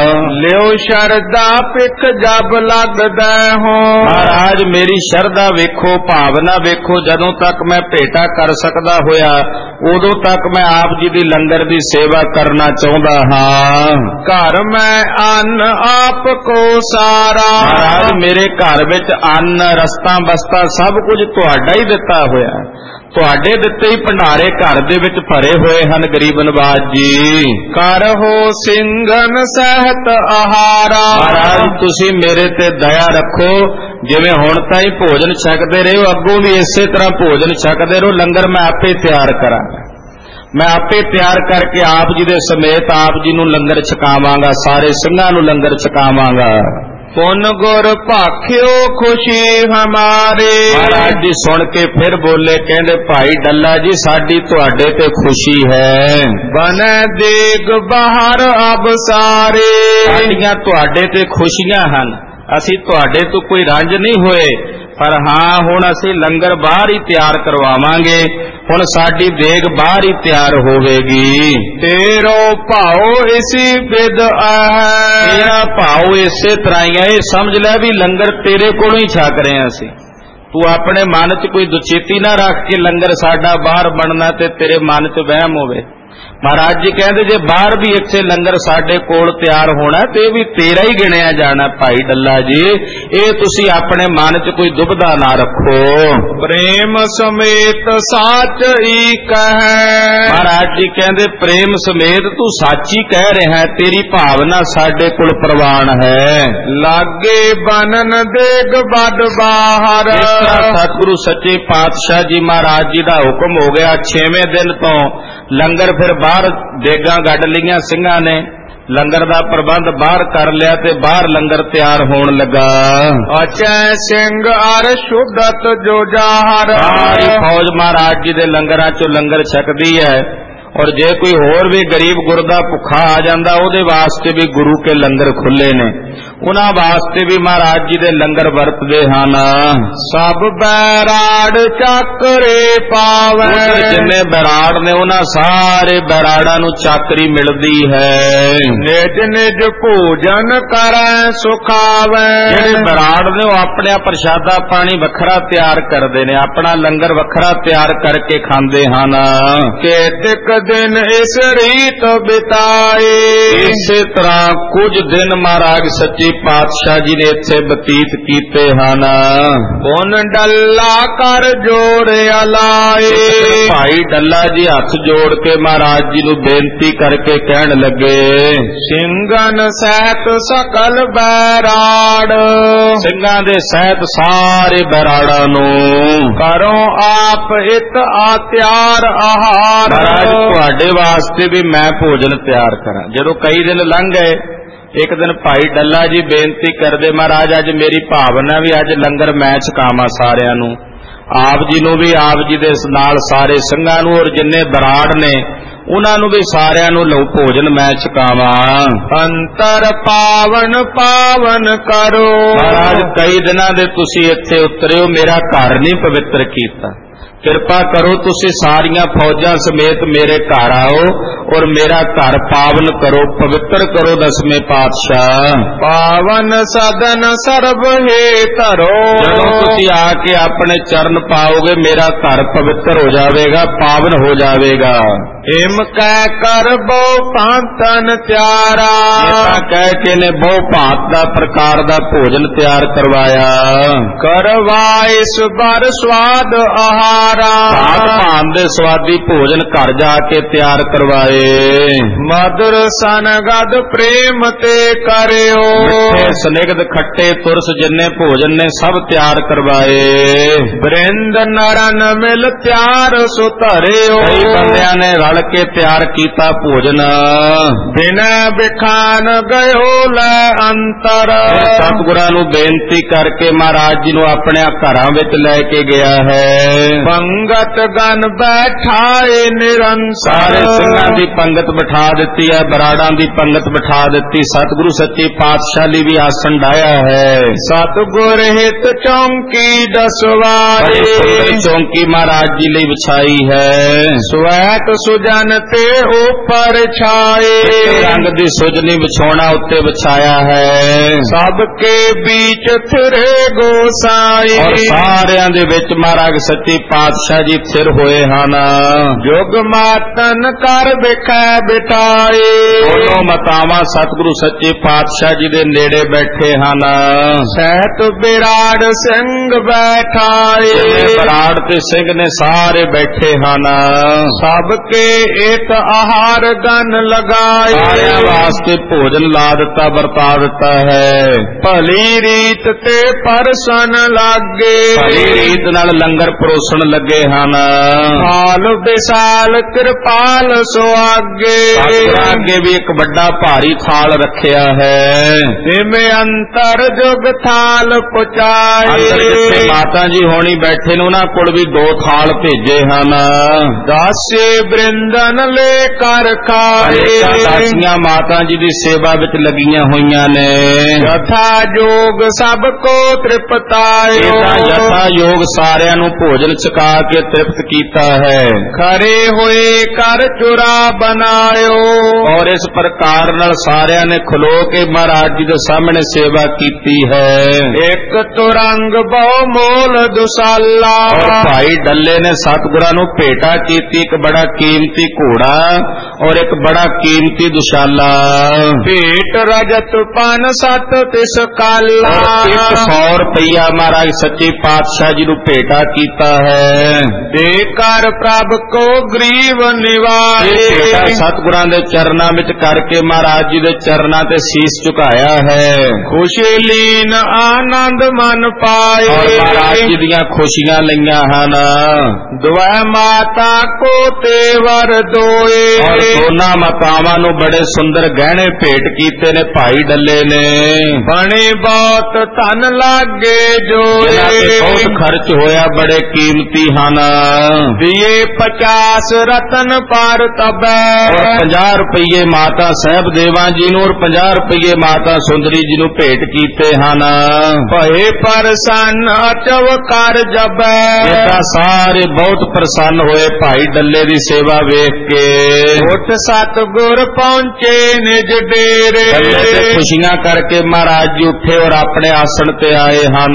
ਲਿਓ ਸ਼ਰਧਾ ਪਿਖ ਜਬ ਲੱਗਦਾ ਹੋ, ਮਹਾਰਾਜ ਮੇਰੀ ਸ਼ਰਧਾ ਵੇਖੋ, ਭਾਵਨਾ ਵੇਖੋ, ਜਦੋਂ ਤੱਕ ਮੈਂ ਭੇਟਾ ਕਰ ਸਕਦਾ ਹੋਇਆ ਉਦੋਂ ਤੱਕ ਮੈਂ ਆਪ ਜੀ ਦੀ ਲੰਗਰ ਦੀ ਸੇਵਾ ਕਰਨਾ ਚਾਹੁੰਦਾ ਹਾਂ। ਘਰ ਮੈਂ ਅੰਨ ਆਪ ਕੋ ਸਾਰਾ, ਮਹਾਰਾਜ ਮੇਰੇ ਘਰ ਵਿੱਚ ਅੰਨ ਰਸਤਾ ਬਸਤਾ ਸਭ ਕੁਝ ਤੁਹਾਡਾ ਹੀ ਦਿੱਤਾ ਹੋਇਆ, ਤੁਹਾਡੇ ਦਿੱਤੇ ਹੀ ਭੰਡਾਰੇ ਘਰ ਦੇ ਵਿੱਚ ਭਰੇ ਹੋਏ ਹਨ। ਗਰੀਬ ਨਵਾਜ ਜੀ ਕਰਹੁ ਸਿੰਘਨ ਸਹਿਤ ਆਹਾਰਾ, ਮਹਾਰਾਜ ਤੁਸੀਂ ਮੇਰੇ ਤੇ ਦਇਆ ਰੱਖੋ, ਜਿਵੇਂ ਹੁਣ ਤਾਈਂ ਭੋਜਨ ਛਕਦੇ ਰਹੇ ਹੋ ਅੱਗੋਂ ਵੀ ਇਸੇ ਤਰ੍ਹਾਂ ਭੋਜਨ ਛਕਦੇ ਰਹੋ। ਲੰਗਰ ਮੈਂ ਆਪੇ ਤਿਆਰ ਕਰਾਂਗਾ, ਮੈਂ ਆਪੇ ਤਿਆਰ ਕਰਕੇ ਆਪ ਜੀ ਦੇ ਸਮੇਤ ਆਪ ਜੀ ਨੂੰ ਲੰਗਰ ਛਕਾਵਾਂਗਾ, ਸਾਰੇ ਸਿੰਘਾਂ ਨੂੰ ਲੰਗਰ ਛਕਾਵਾਂਗਾ। ਪੁਨ ਗੁਰ ਭਾਖਿਓ ਖੁਸ਼ੀ ਹਮਾਰੇ, ਮਹਾਰਾਜ ਜੀ ਸੁਣ ਕੇ ਫਿਰ ਬੋਲੇ, ਕਹਿੰਦੇ ਭਾਈ ਡੱਲਾ ਜੀ ਸਾਡੀ ਤੁਹਾਡੇ ਤੇ ਖੁਸ਼ੀ ਹੈ। ਬਨੈ ਦੇਗ ਬਾਹਰ ਅਬ ਸਾਰੇ, ਸਾਡੀਆਂ ਤੁਹਾਡੇ ਤੇ ਖੁਸ਼ੀਆਂ ਹਨ, ਅਸੀਂ ਤੁਹਾਡੇ ਤੋਂ ਕੋਈ ਰੰਜ ਨਹੀਂ ਹੋਏ, ਪਰ ਹਾਂ ਹੁਣ ਅਸੀਂ ਲੰਗਰ ਬਾਹਰ ਹੀ ਤਿਆਰ ਕਰਵਾਵਾਂਗੇ, ਹੁਣ ਸਾਡੀ ਦੇਗ ਬਾਹਰ ਹੀ ਤਿਆਰ ਹੋਵੇਗੀ। ਤੇਰੋ ਭਾਉ ਇਸੀ ਬਿਦ ਆਹੈ, ਤੇਰਾ ਭਾਉ ਇਸੇ ਤਰ੍ਹਾਂ ਹੀ ਹੈ, ਇਹ ਸਮਝ ਲੈ ਵੀ ਲੰਗਰ ਤੇਰੇ ਕੋਲੋਂ ਹੀ ਛਕ ਰਹੇ ਹਾਂ ਅਸੀਂ। ਤੂੰ ਆਪਣੇ ਮਨ 'ਚ ਕੋਈ ਦੁਚੇਤੀ ਨਾ ਰੱਖ ਕੇ ਲੰਗਰ ਸਾਡਾ ਬਾਹਰ ਬਣਨਾ ਤੇ ਤੇਰੇ ਮਨ 'ਚ ਵਹਿਮ ਹੋਵੇ। ਮਹਾਰਾਜ ਜੀ ਕਹਿੰਦੇ ਜੇ ਬਾਹਰ ਵੀ ਇੱਥੇ ਲੰਗਰ ਸਾਡੇ ਕੋਲ ਤਿਆਰ ਹੋਣਾ ਤੇ ਇਹ ਵੀ ਤੇਰਾ ਹੀ ਗਿਣਿਆ ਜਾਣਾ। ਭਾਈ ਡੱਲਾ ਜੀ ਇਹ ਤੁਸੀਂ ਆਪਣੇ ਮਨ 'ਚ ਕੋਈ ਦੁਬਿਧਾ ਨਾ ਰੱਖੋ। ਪ੍ਰੇਮ ਸਮੇਤ ਸਾਚ ਹੀ ਕਹੈ, ਮਹਾਰਾਜ ਜੀ ਕਹਿੰਦੇ ਪ੍ਰੇਮ ਸਮੇਤ ਤੂੰ ਸੱਚੀ ਕਹਿ ਰਿਹਾ, ਤੇਰੀ ਭਾਵਨਾ ਸਾਡੇ ਕੋਲ ਪ੍ਰਵਾਨ ਹੈ। ਲਾਗੇ ਬਨਨ ਦੇਗ ਬਦ ਬਾਹਰ, ਇਸ ਤਰ੍ਹਾਂ ਸਤਿਗੁਰੂ ਸੱਚੇ ਪਾਤਸ਼ਾਹ ਜੀ ਮਹਾਰਾਜ ਜੀ ਦਾ ਹੁਕਮ ਹੋ ਗਿਆ। 6ਵੇਂ ਦਿਨ ਤੋਂ ਲੰਗਰ ਫਿਰ ਬਾਹਰ ਦੇਗਾਂ ਗੱਡ ਲਈਆਂ ਸਿੰਘਾਂ ਨੇ, ਲੰਗਰ ਦਾ ਪ੍ਰਬੰਧ ਬਾਹਰ ਕਰ ਲਿਆ ਤੇ ਬਾਹਰ ਲੰਗਰ ਤਿਆਰ ਹੋਣ ਲੱਗਾ। ਅਚੈ ਸਿੰਘ ਅਰ ਸ਼ੁੱਧਤ ਜੋ ਜਾਹਰ, ਸਾਰੀ ਫੌਜ ਮਹਾਰਾਜ ਜੀ ਦੇ ਲੰਗਰਾਂ ਚੋਂ ਲੰਗਰ ਛਕਦੀ ਹੈ। ਔਰ ਜੇ ਕੋਈ ਹੋਰ ਵੀ ਗਰੀਬ ਗੁਰਦਾ ਭੁੱਖਾ ਆ ਜਾਂਦਾ ਉਹਦੇ ਵਾਸਤੇ ਵੀ ਗੁਰੂ ਕੇ ਲੰਗਰ ਖੁੱਲੇ ਨੇ, ਉਹਨਾਂ ਵਾਸਤੇ ਵੀ ਮਹਾਰਾਜ ਜੀ ਦੇ ਲੰਗਰ ਵਰਤਦੇ ਹਨ। ਸਭ ਬੈਰਾੜ ਚਾਕਰੇ ਪਾਵੈ, ਜਿੰਨੇ ਬੈਰਾੜ ਨੇ ਉਹਨਾਂ ਸਾਰੇ ਬੈਰਾੜਾਂ ਨੂੰ ਚਾਕਰੀ ਮਿਲਦੀ ਹੈ। ਨਿਜ ਨਿਜ ਭੋਜਨ ਕਰੈ ਸੁਖਾਵੈ, ਜਿਹੜੇ ਬੈਰਾੜ ਨੇ ਉਹ ਆਪਣਾ ਪ੍ਰਸ਼ਾਦਾ ਪਾਣੀ ਵੱਖਰਾ ਤਿਆਰ ਕਰਦੇ ਨੇ, ਆਪਣਾ ਲੰਗਰ ਵੱਖਰਾ ਤਿਆਰ ਕਰਕੇ ਖਾਂਦੇ ਹਨ। ਕੇਤਕ ਦਿਨ ਇਸ ਰੀਤ ਬਿਤਾਏ, ਇਸੇ ਤਰ੍ਹਾਂ ਕੁਝ ਦਿਨ ਮਹਾਰਾਜ ਸੱਚੇ ਪਾਤਸ਼ਾਹ ਜੀ ਨੇ ਇੱਥੇ ਬਤੀਤ ਕੀਤੇ ਹਨ। ਪੁਨ ਡੱਲਾ ਕਰ ਜੋੜਿਆ ਲਾਏ, ਭਾਈ ਡੱਲਾ ਜੀ ਹੱਥ ਜੋੜ ਕੇ ਮਹਾਰਾਜ ਜੀ ਨੂੰ ਬੇਨਤੀ ਕਰਕੇ ਕਹਿਣ ਲੱਗੇ, ਸਿੰਘਨ ਸਹਿਤ ਸਕਲ ਬੈਰਾੜ, ਸਿੰਘਾਂ ਦੇ ਸਹਿਤ ਸਾਰੇ ਬੈਰਾੜਾਂ ਨੂੰ ਕਰੋ ਆਪ ਇਤ ਆ ਤਿਆਰ ਆਹਾਰ। ਮਹਾਰਾਜ ਤੁਹਾਡੇ ਵਾਸਤੇ ਵੀ ਮੈਂ ਭੋਜਨ ਤਿਆਰ ਕਰਾਂ। ਜਦੋਂ ਕਈ ਦਿਨ ਲੰਘ ਗਏ, ਇੱਕ ਦਿਨ ਭਾਈ ਡੱਲਾ ਜੀ ਬੇਨਤੀ ਕਰਦੇ, ਮਹਾਰਾਜ ਅੱਜ ਮੇਰੀ ਭਾਵਨਾ ਵੀ ਅੱਜ ਲੰਗਰ ਮੈਂ ਛਕਾਵਾਂ ਸਾਰਿਆਂ ਨੂੰ, ਆਪ ਜੀ ਨੂੰ ਵੀ, ਆਪ ਜੀ ਦੇ ਨਾਲ ਸਾਰੇ ਸਿੰਘਾਂ ਨੂੰ, ਔਰ ਜਿੰਨੇ ਬਰਾੜ ਨੇ ਉਹਨਾਂ ਨੂੰ ਵੀ ਸਾਰਿਆਂ ਨੂੰ ਲਓ ਭੋਜਨ ਮੈਂ ਛਕਾਵਾਂ। ਅੰਤਰ ਪਾਵਨ ਪਾਵਨ ਕਰੋ, ਮਹਾਰਾਜ ਕਈ ਦਿਨਾਂ ਦੇ ਤੁਸੀਂ ਇੱਥੇ ਉਤਰਿਓ, ਮੇਰਾ ਘਰ ਨਹੀਂ ਪਵਿੱਤਰ ਕੀਤਾ, ਕਿਰਪਾ ਕਰੋ ਤੁਸੀਂ ਸਾਰੀਆਂ ਫੌਜਾਂ ਸਮੇਤ ਮੇਰੇ ਘਰ ਆਓ ਔਰ ਮੇਰਾ ਘਰ ਪਾਵਨ ਕਰੋ, ਪਵਿੱਤਰ ਕਰੋ ਦਸਵੇਂ ਪਾਤਸ਼ਾਹ। ਪਾਵਨ ਸਦਨ ਸਰਬ ਹੈ ਧਰੋ। ਜਦੋਂ ਤੁਸੀਂ ਆ ਕੇ ਆਪਣੇ ਚਰਨ ਪਾਓਗੇ ਮੇਰਾ ਘਰ ਪਵਿੱਤਰ ਹੋ ਜਾਵੇਗਾ, ਪਾਵਨ ਹੋ ਜਾਵੇਗਾ। ਹਿਮ ਕਹਿ ਕਰ ਬਹੁ ਭਾਂਤਨ ਤਿਆਰਾ। ਇਹ ਕਹਿ ਕੇ ਨੇ ਬਹੁ ਭਾਂਤ ਦਾ ਪ੍ਰਕਾਰ ਦਾ ਭੋਜਨ ਤਿਆਰ ਕਰਵਾਇਆ। ਕਰਵਾਏ ਇਸ ਬਰ ਸਵਾਦ ਆਹਾਰਾ। ਭਾਂਤ ਦੇ ਸਵਾਦੀ ਭੋਜਨ ਘਰ ਜਾ ਕੇ ਤਿਆਰ ਕਰਵਾਏ। ਮధుਰ ਸਨਗਦ ਪ੍ਰੇਮ ਤੇ ਕਰਿਓ। ਮਿੱਠੇ ਸਨਿਗਧ ਖੱਟੇ ਤੁਰਸ ਜਿੰਨੇ ਭੋਜਨ ਨੇ ਸਭ ਤਿਆਰ ਕਰਵਾਏ। ਬ੍ਰਿੰਦ ਨਰਨ ਮਿਲ ਤਿਆਰ ਸੋ ਧਰਿਓ। ਕਈ ਬੰਦਿਆਂ ਨੇ ਰਲ ਕੇ ਤਿਆਰ ਕੀਤਾ ਭੋਜਨ। ਬਿਨੈ ਬਿਖਾਨ ਗਇਓ ਲੈ ਅੰਤਰ। ਸਤਿਗੁਰਾਂ ਨੂੰ ਬੇਨਤੀ ਕਰਕੇ ਮਹਾਰਾਜ ਜੀ ਨੂੰ ਆਪਣੇ ਘਰਾਂ ਵਿੱਚ ਲੈ ਕੇ ਗਿਆ ਹੈ। ਪੰਗਤ ਗਨ ਬੈਠਾਏ ਨਿਰੰਸਰ। ਸਾਰੇ ਸਿੰਘਾਂ ਦੀ ਪੰਗਤ ਬਿਠਾ ਦਿੱਤੀ ਹੈ, ਬਰਾੜਾਂ ਦੀ ਪੰਗਤ ਬਿਠਾ ਦਿੱਤੀ। ਸਤਿਗੁਰੂ ਸੱਚੇ ਪਾਤਸ਼ਾਹ ਲਈ ਵੀ ਆਸਣ ਡਾਇਆ ਹੈ। ਸਤਿਗੁਰ ਹਿਤ ਚੌਂਕੀ ਦਸਵਾਏ। ਚੌਂਕੀ ਮਹਾਰਾਜ ਜੀ ਲਈ ਵਿਛਾਈ ਹੈ। ਸਵੈਤ ਸੁਜਨ ਤੇ ਉਪਰ ਛਾਏ। ਰੰਗ ਦੀ ਸੁਜਨੀ ਵਿਛਾਉਣਾ ਉੱਤੇ ਵਿਛਾਇਆ ਹੈ। ਸਭ ਕੇ बीच थिरे गोसाई। और सारियां दे विच महाराज सच्चे पातशाह जी थिर होए हन। जुग मातन कर बिखै बिठाए। दोनों मतावां सतगुरु सच्चे पातशाह जी दे नेड़े बैठे हन। सहत बिराड़ सिंह बैठाए। बिराड़ ते सिंह ने सारे बैठे हन। सबके एक आहार गन लगाए। सारियां वास्ते भोजन ला दिता बरता दिता है। भली रीत ते परसन लागे। भली रीत नाल लंगर परोसण लगे हन। हाल विशाल कृपाल सुआगे। आगे भी एक बड़ा भारी थाल रखिया है। इमे अंतर जुग थाल पुचाए। अंदर जिथे माता जी होनी बैठे ने उन्हां कोल भी दो थाल भेजे हन। दासे बृंदन ले कर खाए। दासियां माता जी दी सेवा विच लगियां होईयां ने। यथा योग सब को तृप्तायो। यथा योग सारियां नूं भोजन छका के तृप्त कीता है। खरे होए कर चुरा बनायो। और इस प्रकार नाल सारियां ने खलो के महाराज जी दे सामने सेवा कीती है। एक तुरंग बहु मोल दुसाला। और भाई डल्ले ने सतगुरां नूं भेटा कीती एक बड़ा कीमती घोड़ा और एक बड़ा कीमती दुशाला। भेट रजत पान सत तिस काला। 100 रुपया महाराज सच्चे पातशाह जी नूं भेटा कीता है। देकर प्रभ को ग्रीव निवाए। सतगुरां दे चरनां विच करके महाराज जी दे चरनां ते शीस झुकाया है। खुशी लीन आनंद मन पाए। और महाराज जी दियां खुशियां लईयां हन। दुआ माता को तेवर दोए। और दोनां मातावां नूं बड़े सुंदर गहने भेट कीते ने भाई डल्ले ने। बने बहुत धन लागे जो। बहुत खर्च होया बड़े कीमती हन। दिए 50 रतन पर तबे। और 50 रुपये माता साहब देवा जी नूं और 50 रुपये माता सुंदरी जी नूं भेट कीते हन। भए प्रसन्न अचव कर जबे। सारे बहुत प्रसन्न होए भाई डल्ले दी सेवा वेख के। उठ सतगुर पहुंचे निज डेरे। खुशियां करके महाराज जी उठे और अपने आसन ते आए हन।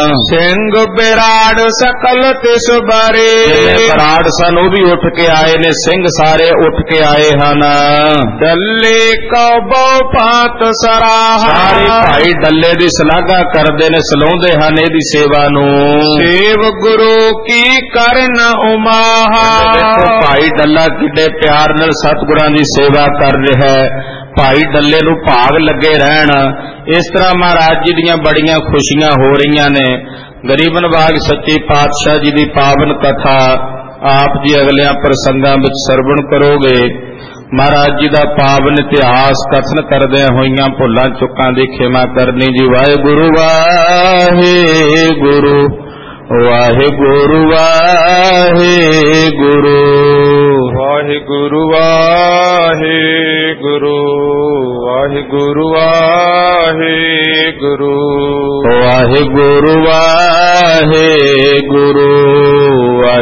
सिंह बिराड़ सकल तिस बारे। बिराड़ सन वो भी उठ के आए ने, सिंह सारे उठ के आए हन। डल्ले को बहु भांत सराहा। सारे भाई डल्ले दी सलाघा करदे ने, सलाउंदे हन इहदी सेवा नूं। सेव गुरु की करन उमाहा। देखो भाई डल्ला किड्डे प्यार नाल सतगुरां दी सेवा कर रहा है। भाई डल्ले नूं भाग लगे रहन। इस तरह महाराज जी दियां बड़ियां खुशियां हो रही ने। गरीबन बाग सच्चे पातशाह जी दी पावन कथा आप जी अगलियां प्रसंगां विच सरवण करोगे। महाराज जी दा पावन इतिहास कथन करदे होइयां भुल्लां चुक्कां दी खिमा करनी जी। वाहिगुरु वाहिगुरु वाहिगुरु वाहिगुरु वाहिगुरु वाहिगुरु वाहिगुरु वाहिगुरु वाहिगुरु वाहिगुरु